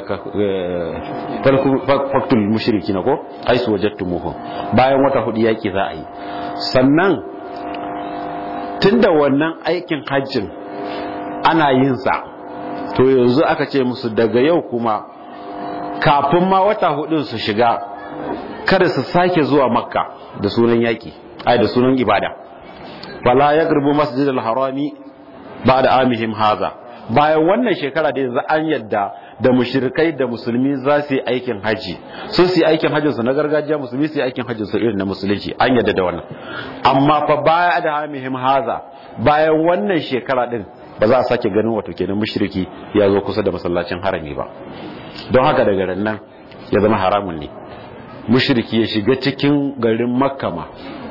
faqtul mushrikin ko aisu wajadtumuhum bayan wata hudu yaki za a yi sannan tunda wannan aikin hajjin ana yin sa to yanzu aka ce musu daga yau kuma kafin ma wata hudun su shiga kada su sake zuwa makka da sunan yaki ai da sunan ibada wala yaqrabu masjidal harami ba'da amihim haza bayan wannan shekara da yanzu an yadda da mushrikai da musulmi za su yi aikin haji su yi aikin hajjin su na gargajiya musulmi su yi aikin hajjin su irin na musulunci an yadda da wannan amma fa baya da amihim haza bayan wannan shekara din ba za a sake ganin wato kenan mushriki ya zo kusa da masallacin harami ba don haka daga ran nan ya zama haramun ne mushriki ya shiga cikin garin makka ma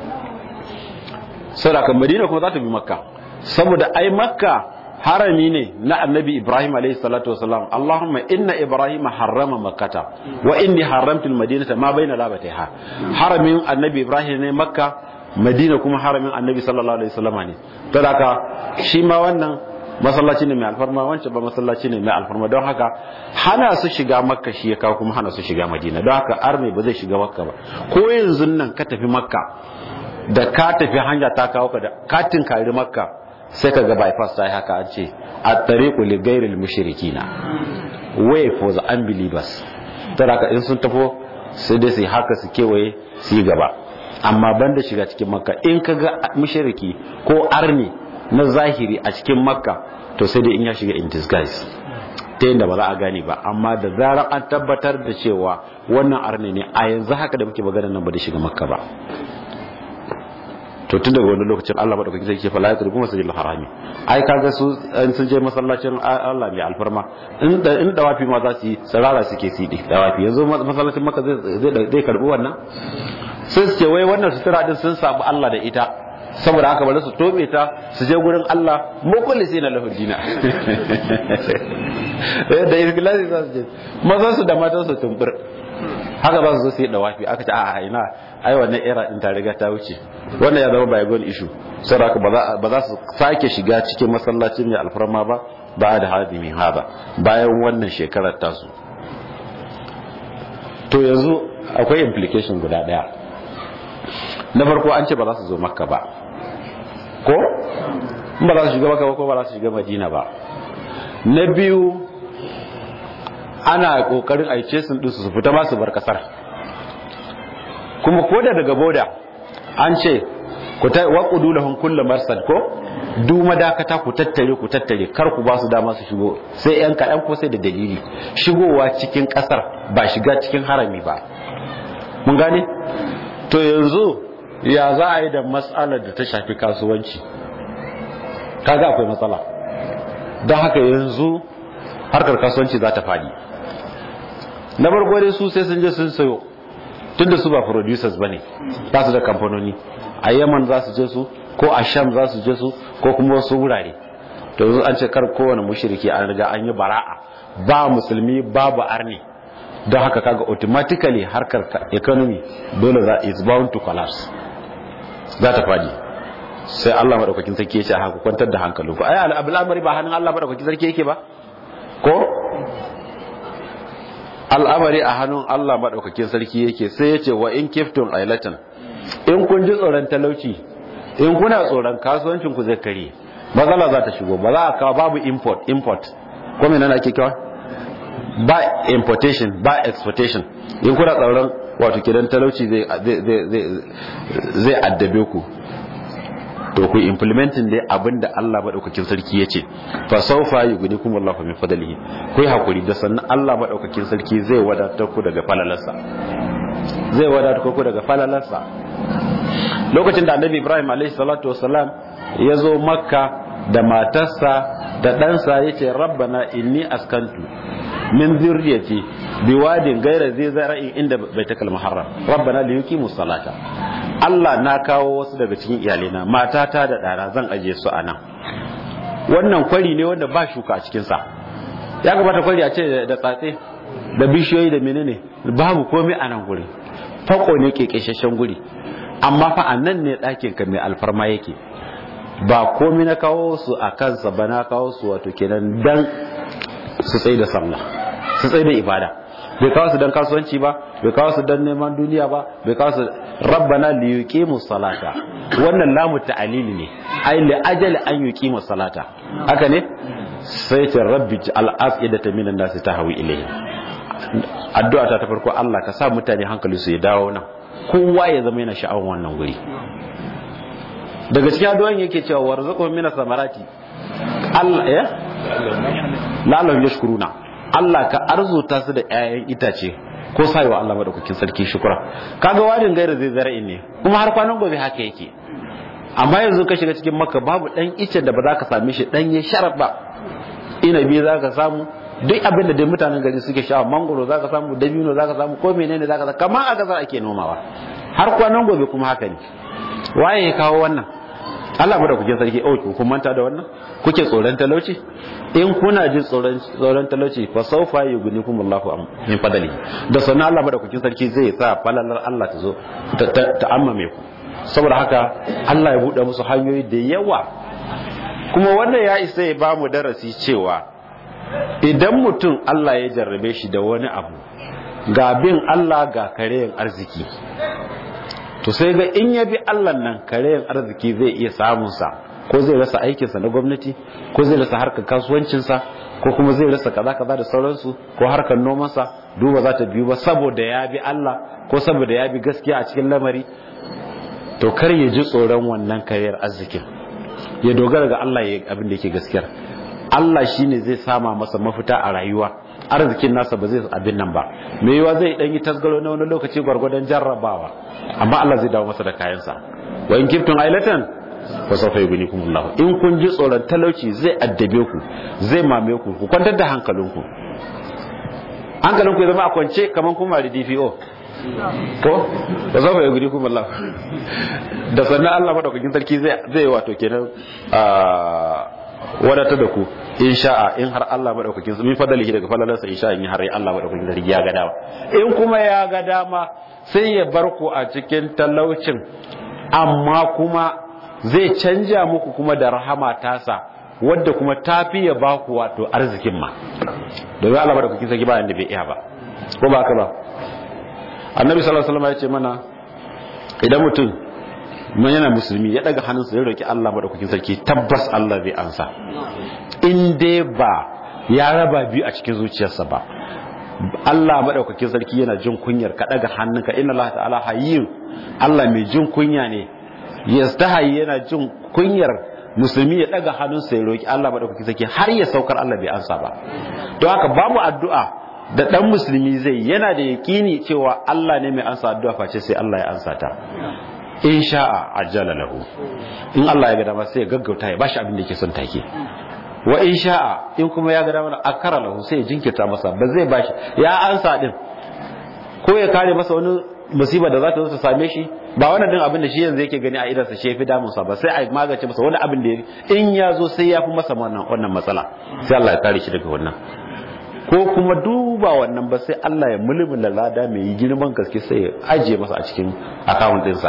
saboda madina kuma za ta bi makka saboda ai makka harami ne na annabi ibrahim alayhi salatu wasalam allahumma inna ibrahim harrama makkata wa inni haramtu almadinata ma baina labataiha haramin annabi ibrahim ne makka madina kuma haramin annabi sallallahu alaihi wasallam ne to haka shi ma wannan masallaci ne mai alfarma wancan ba masallaci ne mai alfarma don haka hana su shiga makka shi ya kawo kuma hana su shiga madina don haka arme ba zai shiga makka ba ko yanzu nan ka tafi makka da ka tafi hanya ta kawo ka da katin kari makka sai ka ga bypass ta yi haka an ce at-tariqu li ghayril mushrikina way for the unbelievers to haka in sun tafo sai dai su haka su kewaye su yi gaba amma banda shiga cikin makka in ka ga mushriki ko arni na zahiri a cikin makka to sai dai in ya shiga in disguise ta yadda ba za a gane ba amma da zarar an tabbatar da cewa wannan arni ne a yanzu haka da muke magana nan ba da shiga makka ba to tun daga wani lokacin Allah madaukakin sarki fa la yaqrubu masjidil harami ai kaga su sun je masallacin Allah mai alfarma in dawafi ma za su yi sarara suke sidi dawafi yanzu masallacin Makka zai karbi wannan sai su ce wai wannan sutura din sun sabu Allah da ita saboda haka bari su tobe ta su je gurin Allah mukhlisina lahu dina da ikhlasi za su je mazan su da matan su tumbur haka za su zo su yi dawafi aka ce a'a ina ai wannan era din ta riga ta wuce wannan ya zama bygone issue saboda haka ba za su sake shiga cikin masallacin mai alfarma ba da hadimi haba bayan wannan shekarar tasu. To yanzu akwai implication guda daya. Na farko an ce ba za su zo Makka ba ko ba za su shiga Makka ba ko ba za su shiga Madina ba. Na biyu ana kokarin aice sun din su fita ba su bar kasar, kuma ko da daga boda an ce ku ta waqudu lahum kullu marsad ko du madakata ku tattare kar ku ba su dama su shigo sai yan kadan ko sai da dalili shigowa cikin kasar ba shiga cikin harami ba. Mun gane? To yanzu ya za a yi da mas'alar da ta shafi kasuwanci? Kaga akwai matsala, don haka yanzu harkar kasuwanci za ta fadi. Na farko dai su sai sun je sun sayo, tunda su ba producers bane, ba su da kamfanoni. A Yaman za su je su, ko a Sham za su je su, ko kuma wasu wurare. To yanzu an ce kar kowane mushriki an riga an yi bara'a, ba musulmi babu arni. Don haka kaga automatically harkar economy dole is bound to collapse, za ta fadi. Sai Allah madaukakin sarki ya ce haka kwantar da hankalinku. Ai al'amari ba hannun Allah madaukakin sarki yake ba ko al'amari a hannun Allah madaukakin sarki yake. Sai ya ce wa in kiftun ailatan, in kun ji tsoron talauci, in kuna tsoron kasuwancin ku zai kare, matsala za ta shigo, ba za a kawo babu import ko me nan ake kawo ba importation ba exportation. In kuna tsoron wato kidan talauci zai addabe ku, to ku implementing dai abinda Allah madaukakin sarki yace fa sawfa yughnikum Allahu min fadlihi. Ku yi hakuri da sannan Allah madaukakin sarki zai wadatar ku daga falalarsa. Lokacin da Annabi Ibrahim alaihi salatu wassalam ya zo Makka da matarsa da ɗansa yace rabbana inni askantu min dhurriyyati biwadin ghayra dhi zar'in inda baitakal muharram rabbana liyuqimus salata. Allah na kawo wasu daga cikin iyalena, matata da ɗana zan aje su a nan. Wannan kwari ne wanda ba shuka a cikinsa. Ya gabata kwari a ce da tsatse da bishiyoyi da menene, babu komai a nan guri. Fako ne ke keshashen guri, amma fa a nan ne ɗakin ka mai alfarma yake. Ba komai na kawo su a kansa ba, na kawo su wato kenan dan su tsaye da sallah, su tsaye da ibada. Bai kawo su dan kasuwanci ba, bai kawo su dan neman duniya ba, bai kawo su rabbana liyuqimu salata. Wannan lamu ta'alili ne, ai li ajali an yuqimu salata. Haka ne? Sai ta rabbi al-afidata minan nasi tahwi ilayhi. Addu'a ta farko, Allah ka sa mutane hankali su ya dawo nan, kowa ya zama yana sha'awar wannan guri. Daga cikin addu'an yake cewa warzuqhum minas samarati, Allah ya la'allahum yashkuruna. Allah ka arzuta su da ƴaƴan itace ko sai wa Allah madaukakin sarki shukura. Kaga wadin gaira zai zara'i ne, kuma har kwanan gobe haka yake. Amma yanzu ka shiga cikin Makka babu dan icen da ba za ka same shi dan ya sharaf ba. Inabi za ka samu, duk abin da dai mutanen gari suke sha, mangoro za ka samu, dabino za ka samu, ko menene za ka samu, kamar a kasar ake nomawa. Har kwanan gobe kuma haka ne. Waye ya kawo wannan? Allah madaukakin sarki. Kun manta da wannan? Kuke tsoron talauci? In kuna jin tsoron talauci fa sawfa yughnikumullahu min fadli. Da sanan Allah madaukakin sarki zai sa falalar Allah ta zo ta ammame ku. Saboda haka Allah ya bude musu hanyoyi da yawa. Kuma wannan ya isa ya ba mu darasi cewa idan mutum Allah ya jarrabe shi da wani abu, ga bin Allah ga kareyin arziki, to sai ga in ya bi Allah nan kareyin arziki zai iya samunsa, ko zai rasa aikinsa na gwamnati, ko zai rasa harkar kasuwancinsa, ko kuma zai rasa kaza da sauransu, ko harkar nomansa duba za ta biyu ba saboda ya bi Allah ko saboda ya bi gaskiya a cikin lamari. To kar ya ji tsoron wannan kariyar arzikin, ya dogara ga Allah ya abin da yake gaskiyar. Allah shine zai sama masa mafita a rayuwa, arzikin nasa ba zai abin nan ba. Me yiwa zai dan yi tasgaro na wani lokaci gwargwadon jarrabawa, amma Allah zai dawo masa da kayansa. wa in kiftum ailatan fa sawfa yughnikum Allah in kun ji tsoron talauci zai addabe ku zai mame ku ku kwantar da hankalinku ya zama a kwance kaman kuma da DPO ko fa sawfa yughnikum Allah da sannan Allah madaukakin sarki zai wato kenan wadatar da ku insha'a in har Allah madaukakin min fadalihi daga falalansa insha'a in har Allah madaukakin sarki ya ga dama in kuma ya ga dama sai ya bar ku a cikin talaucin amma kuma zai canja muku kuma da rahama tasa wadda kuma tafi ya ba ku wato arzikin ma domin Allah madaukakin sarki ba yanda bai iya ba ko ba haka ba annabi sallallahu alaihi wasallam ya ce mana idan mutum yana musulmi ya daga hannunsa ya roki Allah madaukakin sarki tabbas Allah zai ansa in dai ba ya raba biyu a cikin zuciyarsa ba Allah madaukakin sarki yana jin kunyar ka daga hannunka inna Allah ta'ala hayyun Allah mai jin kunya ne yastahi yana jin kunyar musulmi ya daga hannunsa ya roki Allah madaukakin sarki har ya saukar Allah bai ansa ba don haka babu addu'a da dan musulmi zai yana da yakini cewa Allah ne mai ansa addu'a face sai Allah ya ansa ta in sha'a ajjala lahu in Allah ya ga dama sai ya gaggauta ya bashi abin da yake son take wa in sha'a in kuma ya ga dama akara lahu sai ya jinkirta masa ba zai bashi ya ansa din ko ya kare masa wani musiba da za ta zo ta same shi ba wannan din abin da shi yanzu yake gani a idansa shi yafi damun sa ba sai a magance masa wani abin da in ya zo sai ya fi masa wannan matsala sai Allah ya kare shi daga wannan ko kuma duba wannan ba sai Allah ya mulmula lada mai girman gaske sai ya ajiye masa a cikin account ɗinsa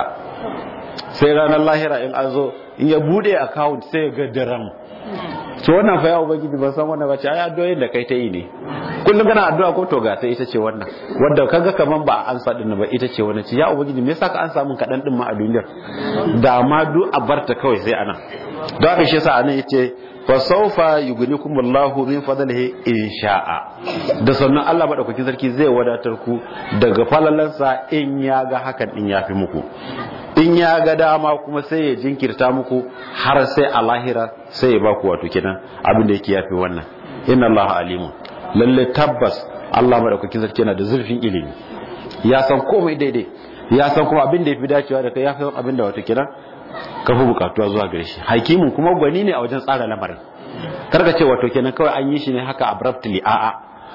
sai ranar lahira in an zo in ya bude account sai ya ga daram to wannan fa ya ubangiji ban san wannan ba ce ai addu'o'in da kai ta yi ne kullum kana addu'a ko to ga ta ita ce wannan wanda kaga kaman ba an sa din ba ita ce wannan ce ya ubangiji me yasa ka an samu kadan din ma a duniyar da ma du a barta kawai sai anan don haka shi yasa anan yace fa sawfa yughnikumullahu min fadlihi in sha'a da sannan Allah madaukakin sarki zai wadatar ku daga falalansa in ya ga hakan din yafi muku in ya ga dama kuma sai ya jinkirta muku har sai a lahira sai ya baku wato kenan abin da yake yafi wannan inna Allah alimun lalle tabbas Allah madaukakin sarki yana da zurfin ilimi ya san komai daidai ya san kuma abin da yafi dacewa da kai ya san abin da wato kenan ka fi bukatuwa zuwa gare shi hakimin kuma gwani ne a wajen tsara lamarin karka ce wato kenan kawai an yi shi ne haka abruptly a'a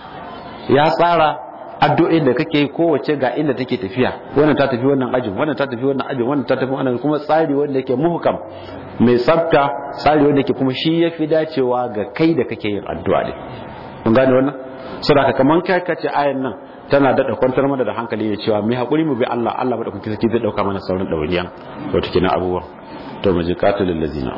ya tsara addu'o'in da kake yi kowace ga inda take tafiya wannan ta tafi wannan ajin wannan ta tafi wannan ajin wannan ta tafi wannan kuma tsari wanda yake muhkam mai tsafta tsari wanda yake kuma shi yafi dacewa ga kai da kake yin addu'a din mun gane wannan saboda kaman kai kace ayan nan tana daɗa kwantar mana da hankali da cewa mai haƙuri mu bi Allah Allah ba da kuke saki zai ɗauka mana sauran ɗawainiyan wata kina abubuwan to mu je qatilul ladina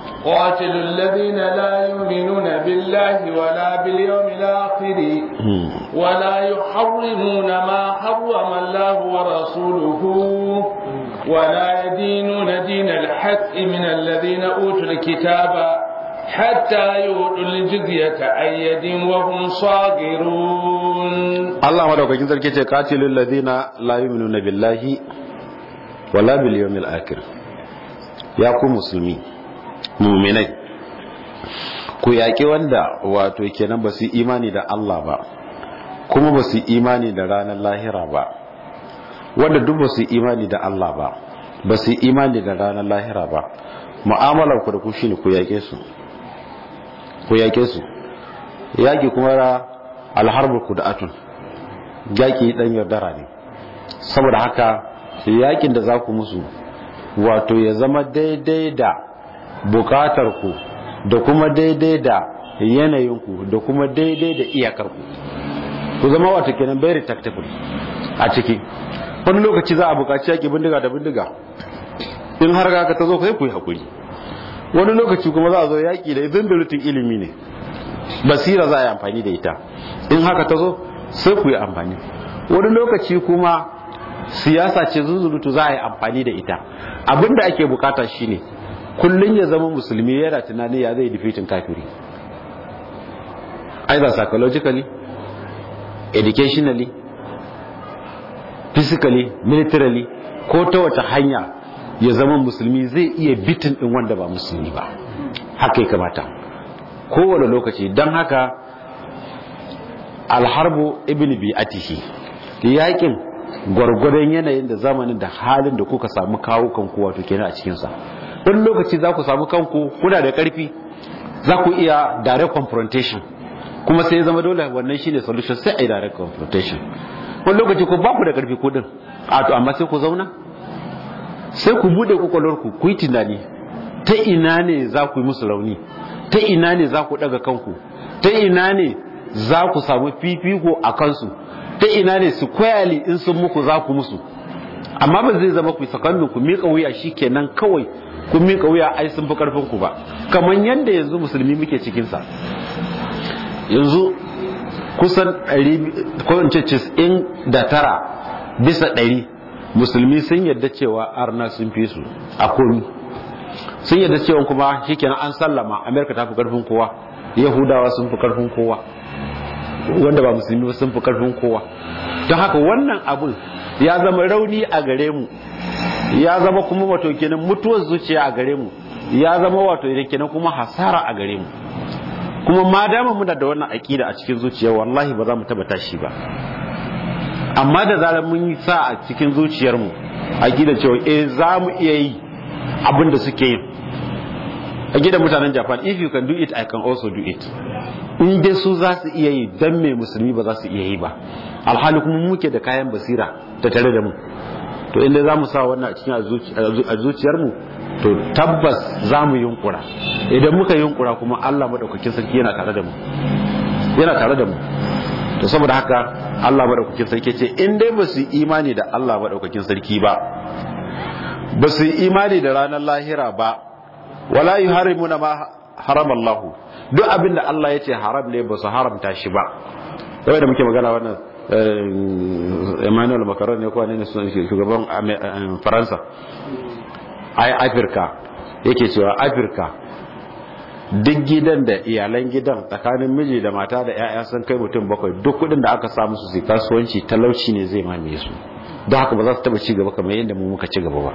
la yu'minuna billahi wala bil yawmil akhir wala yuharrimuna ma harrama Allah wa rasuluhu wala yadinuna dinal haqqi min alladhina utul kitaba حتى يؤتوا الجزية عن يد وهم صاغرون الله مدوكاkin sarki ce qatilul ladina la yu'minuna billahi wala bil yawmil akhir ya ku musulmi mu'minai ku yaki wanda wato kenan ba su imani da Allah ba kuma ba su imani da ranar lahira ba wanda duk ba su imani da Allah ba ba su imani da ranar lahira ba mu'amalar ku da ku shine ku yake su yaƙi kuma alharbu kud'atun yaƙi dan yaudara ne saboda haka yaƙin da za ku musu wato ya zama daidai da bukatar ku da kuma daidai da yanayin ku da kuma daidai da iyakar ku zama wato kenan very tactical a ciki wani lokaci za a bukaci yaƙi bindiga da bindiga in har ga ka ta zo kai ku yi hakuri wani lokaci kuma za a zo yaƙi da izin birtin ilimi ne basira za a yi amfani da ita in haka ta zo sai ku yi amfani wani lokaci kuma siyasa ce zuzulutu za a yi amfani da ita abinda ake bukata shine kullum ya zama musulmi yana tunani ya zai defeating kafiri either psychologically educationally physically militarily ko ta wata hanya ya zama musulmi zai iya bitin din wanda ba musulmi ba haka ya kamata kowane lokaci don haka alharbu ibn bi'atihi yakin gwargwadon yanayin da zamanin da halin da kuka samu kawo kanku wato kenan a cikinsa. wani lokaci za ku samu kanku kuna da karfi za ku iya direct confrontation kuma sai ya zama dole wannan shine solution sai a yi direct confrontation. wani lokaci ko ba ku da karfi kudin to amma sai ku zauna sai ku bude kwakwalwarku ku yi tunani ta ina ne za ku yi musu rauni, ta ina ne za ku daga kanku, ta ina ne za ku samu fifiko a kansu, ta ina ne su kwayali in sun muku za ku musu. amma ba zai zama ku sakannin ku miƙa wuya shi kenan kawai ku miƙa wuya ai sun fi karfin ku ba, kamar yadda yanzu musulmi muke cikinsa. yanzu kusan 99 bisa 100 musulmi sun yadda cewa arna sun fi su a komi, sun yadda cewa kuma shikenan an sallama Amerika ta fi karfin kowa, yahudawa sun fi karfin kowa, wanda ba musulmi ba sun fi karfin kowa. don haka wannan abun ya zama rauni a gare mu, ya zama kuma wato kenan mutuwar zuciya a gare mu, ya zama wato kenan kuma hasara a gare mu. kuma ma dama muna da wannan aqida a cikin zuciya wallahi ba za mu tabbata shi ba. amma da zarar mun yi sa a cikin zuciyar mu aqida cewa za mu iya yi abin da suke yi. aqida mutanen Japan, if you can do it I can also do it. in dai su za su iya yi dan me musulmi ba za su iya yi ba, alhali kuma muke da kayan basira ta tare da mu. to inda za mu sa wannan a cikin a zuciyar mu to tabbas za mu yunkura. idan muka yunkura kuma Allah madaukakin sarki yana tare da mu, yana tare da mu. to saboda haka Allah madaukakin sarki ce in dai ba su imani da Allah madaukakin sarki ba, ba su imani da ranar lahira ba, wala yuharrimuna ma harama Allah, duk abin da Allah ya ce haram ne ba su haramta shi ba. kawai da muke magana wannan Emmanuel Macron ne ko ne shugaban Faransa ai Afirka yake cewa Afirka duk gidan da iyalan gidan tsakanin miji da mata da 'ya'ya sun kai mutum 7, duk kudin da aka samu su sai kasuwanci talauci ne zai mamaye su. don haka ba za su taba ci gaba kamar yadda mu muka ci gaba ba.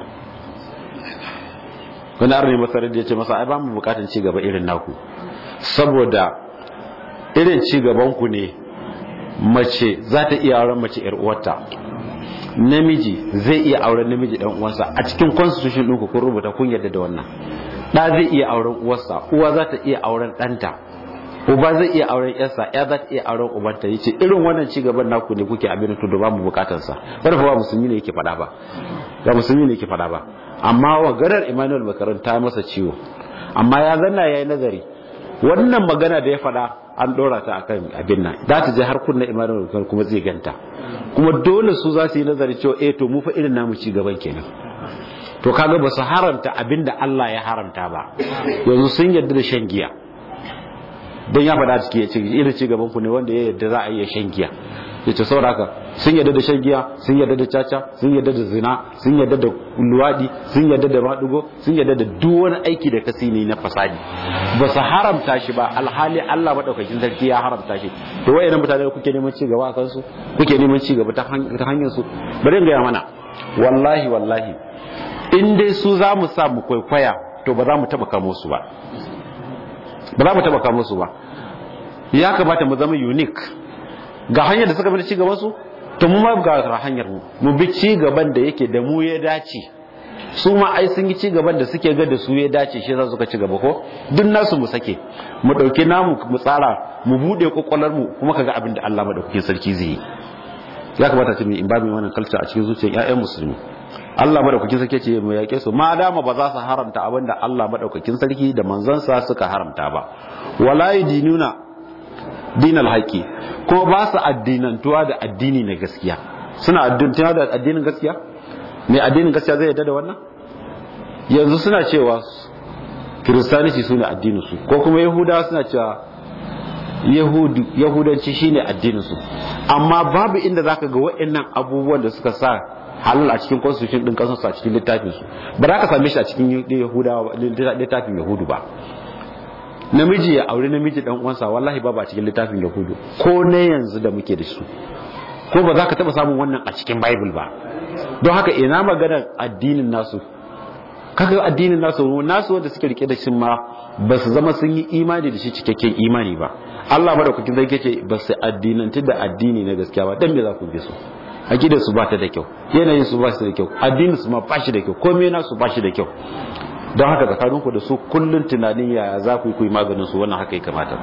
wani arni masarar da ya ce masa ai ba mu bukatun ci gaba irin naku, saboda irin ci gaban ku ne mace za ta iya auren mace yar uwarta, namiji zai iya auren namiji dan uwansa. a cikin constitution ɗinku kun rubuta kun yarda da wannan. da zai iya auren uwarsa, uwa za ta iya auren ɗanta, uba zai iya auren yarsa, ya za ta iya auren ubanta. yace irin wannan ci gaban naku ne kuke abin to da ba mu bukatar sa. ba musulmi ne yake faɗa ba, ba musulmi ne yake faɗa ba. amma wagarar Emmanuel Macron ta masa ciwo, amma ya zanna yayi nazari. wannan magana da ya faɗa an ɗora ta akan abin nan, za ta je har kunna Emmanuel Macron kuma zai ganta, kuma dole su za su yi nazari cewa to mu fa irin namu ci gaban kenan. to kaga ba su haramta abinda Allah ya haramta ba, yanzu sun yarda da shan giya. dan ya faɗa ciki ya ce irin ci gaban ku ne wanda ya yarda za a iya shan giya. yace saboda haka sun yarda da shan giya, sun yarda da caca, sun yarda da zina, sun yarda da luwadi, sun yarda da madugo, sun yarda da duk wani aiki da kasi ne na fasadi. ba su haramta shi ba, alhali Allah madaukakin sarki ya haramta shi. to wayannan mutane kuke neman ci gaba a kansu, kuke neman ci gaba ta hanyar su. bari ga mana wallahi in dai su za mu sa mu kwaikwaya to ba za mu taba kamo su ba, ba za mu taba kamo su ba. ya kamata mu zama unique ga hanyar da suka bi ci gaban su, to mu ma ga hanyar mu bi ci gaban da yake da mu ya dace. su ma ai sun yi ci gaban da suke ga da su ya dace, shi yasa suka ci gaba ko duk nasu mu sake mu dauki namu mu tsara mu bude kokkolar mu kuma kaga abin da Allah madaukakin sarki zai yi. ya kamata ce mu in ba mu wannan culture a cikin zuciyar ƴaƴan musulmi. Allah madaukakin sarki ce mu yake su ma dama ba za su haramta abin da Allah madaukakin sarki da manzansa suka haramta ba. wala yadinuna dinal haqi, kuma ba su addinantuwa da addini na gaskiya. suna addinantuwa da addinin gaskiya? mai addinin gaskiya zai yarda da wannan? yanzu suna cewa kiristanci su ne addininsu, ko kuma yahudawa suna cewa yahudanci shine addininsu. amma babu inda zaka ga waɗannan abubuwan da suka sa halal a cikin constitution din kasarsu a cikin littafinsu. ba za ka same shi a cikin littafin yahudu ba. namiji ya aure namiji dan uwansa wallahi babu a cikin littafin yahudu ko ne yanzu da muke da su, ko ba za ka taba samun wannan a cikin bible ba. don haka ina maganar addinin nasu? kaga addinin nasu wanda suke rike da shi ma ba su zama sun yi imani da shi cikakken imani ba. Allah madaukakin zai ce ba su addinanci da addini na gaskiya ba, dan me za ku bi su? aqidar su ba ta da kyau, yanayin su ba su da kyau, addinin su ma ba shi da kyau, komai na su ba shi da kyau. Don haka tsakaninku da su kullun tunanin yaya za ku yi maganin su, wannan haka ya kamata.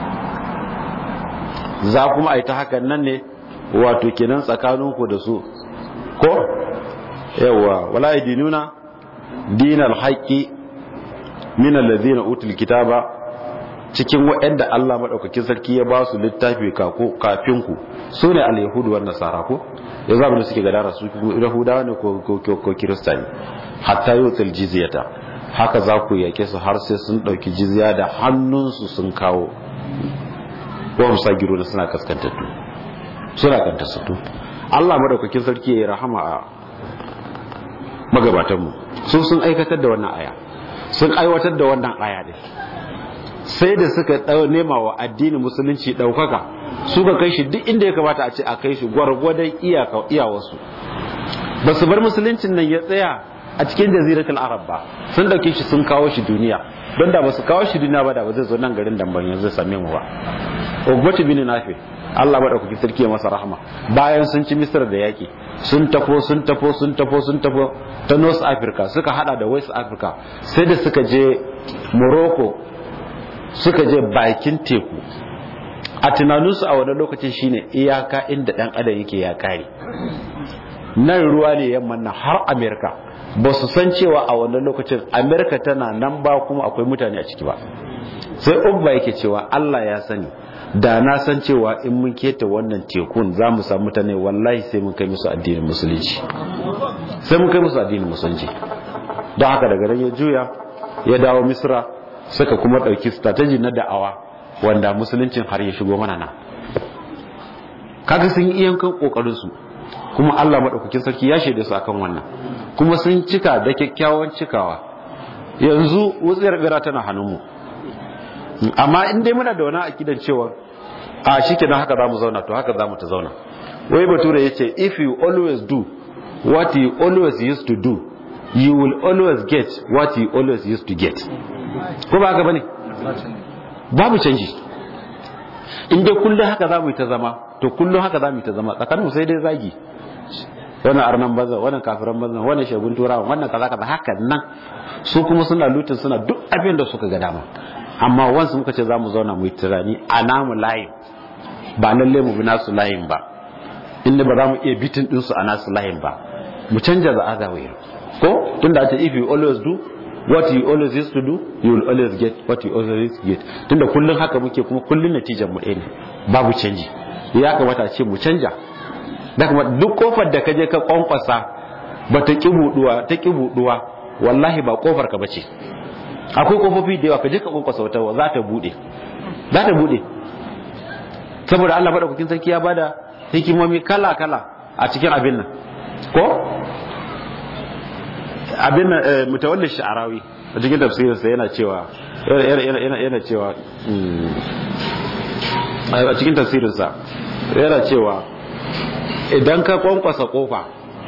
Za kuma ai ta hakan nan ne wato kenan tsakaninku da su ko yawa wala yadinuna dinal haqqi min allazina utul kitaba, cikin waɗanda Allah madaukakin sarki ya ba su littafi kafin ku sune al-yahudu wan nasara ko yanzu abin da suke gadara su yahudawa ne ko kiristani, hatta yutul jizyata, haka za ku yake su har sai sun dauki jizya da hannunsu sun kawo, wa musagiru da suna kaskantattu, suna kantasattu. Allah madaukakin sarki ya rahama a magabatanmu, sun aikatar da wannan aya, sun aiwatar da wannan aya din, sai da suka nema wa addinin musulunci daukaka, suka kai shi duk inda ya kamata a ce a kai shi gwargwadon iyawarsu. Ba su bar musuluncin nan ya tsaya a cikin jaziratul arab ba, sun dauke shi sun kawo shi duniya, don da ba su kawo shi duniya ba da ba zai zo nan garin damban yanzu same mu ba. Ugbatu bin Nafi, Allah madaukaki sarki ya masa rahama, bayan sun ci Misr da yaki, sun tafo ta North Africa, suka hada da West Africa, sai da suka je Morocco, suka je bakin teku. A tunaninsu a wani lokacin shine iyaka inda dan adam yake ya kare, nan ruwa ne yamman nan har America. Ba su san cewa a wannan lokacin America tana nan ba, kuma akwai mutane a ciki ba. Sai Ubba yake cewa Allah ya sani, da na san cewa in mun keta wannan tekun za mu samu mutane, wallahi sai mun kai musu addinin musulunci, don haka daga nan ya juya ya dawo Misra, suka kuma ɗauki strategy na da'awa wanda musuluncin har ya shigo mana nan. Kaga sun yi yankan kokarin su, kuma Allah madaukakin sarki ya shaide su akan wannan, kuma sun cika da kyakkyawan cikawa. Yanzu wutsiyar bira tana hannunmu, amma in dai muna da wani akidan cewa a shikenan haka zamu zauna, to haka zamu ta zauna. Wai bature yace if you always do what you always used to do, you will always get what you always used to get. Ko ba haka bane? Babu canji. In dai kullum haka zamu ta zama, to kullum haka zamu ta zama, tsakaninmu sai dai zagi. Wannan arnan banza, wannan kafiran banza, wannan shagun turawa, wannan kaza haka nan. Su kuma suna lutin, suna duk abin da suka ga dama. Amma wansu muka ce za mu zauna mu yi tunani a namu layin, ba lalle mu bi nasu layin ba, inda ba za mu iya bitin ɗinsu a nasu layin ba, mu canja the other way. Ko tunda ta if you always do what you always used to do, you will always get what you always get. Tunda kullun haka muke, kuma kullun natijar mu ɗaya ne, babu canji. Ya kamata a ce mu canja. Da kuma duk kofar da ka je ka kwankwasa ba ta ki buduwa, wallahi ba kofar ka bace. Akwai kofofi da yawa, ka je ka kwankwasa wata za ta bude, saboda Allah madaukakin sarki ya bada hikimomi kala a cikin abin nan. Ko abin nan Mutawalli Sha'rawi a cikin tafsirinsa yana cewa a cikin tafsirinsa yana cewa idan ka kwankwasa kofa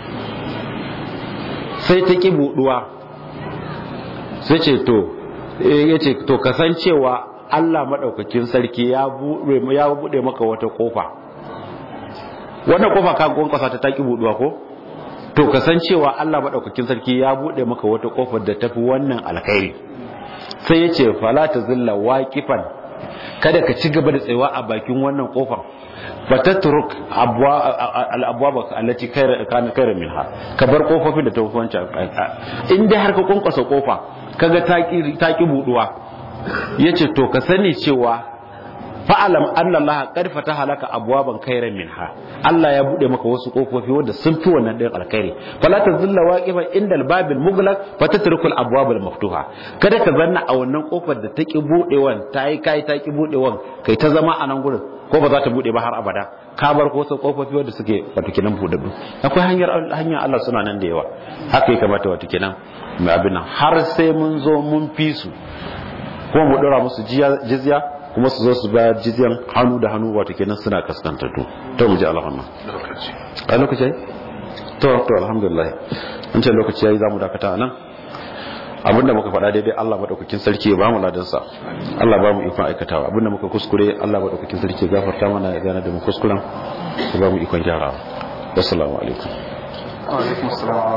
sai ta ki buduwa, sai ce to kasancewa Allah madaukakin sarki ya bude maka wata kofa, wannan kofa ka kwankwasa ta ki buduwa ko, to kasancewa Allah madaukakin sarki ya bude maka wata kofar da tafi wannan alkhairi. Sai yace fala tazilla waqifan, kada ka ci gaba da tsayawa a bakin wannan kofar, fatatruk al-abwab allati kana khairan minha, ka bar kofofin da ta fi wancan. In dai har ka kwankwasa kofa kaga ta ki buduwa, yace to ka sani cewa fa'alam anna Allah qad fataha laka abwaban khairan minha, Allah ya bude maka wasu kofofi wanda sun fi wannan din alkhairi. Fala tazilla waqifan inda al-babil mughlaq fatatruku al-abwab al-maftuha, kada ka zanna a wannan kofar da ta ki budewan, ta ki budewan kai ta zama a nan gurin, ko ba za ta bude ba har abada, ka bar wasu kofofi wanda suke wato kenan budaddu. Akwai hanyar Allah suna nan da yawa, haka ya kamata wato kenan mai abin nan, har sai mun zo mun fi su, kuma mu dora musu jizya, kuma su zo su bayar jizyan hannu da hannu, wato kenan suna kaskantattu. To mu ji alhamma lokaci to alhamdulillah, an ce lokaci yayi, zamu dakata nan. Abinda muka faɗa daidai Allah madaukakin sarki ya bamu ladan sa, Allah ba mu ikon aikatawa. Abinda muka kuskure Allah madaukakin sarki ya gafarta mana, ya gane da mu kuskuren, ya ba mu ikon gyarawa. assalamu alaikum wa alaikum assalam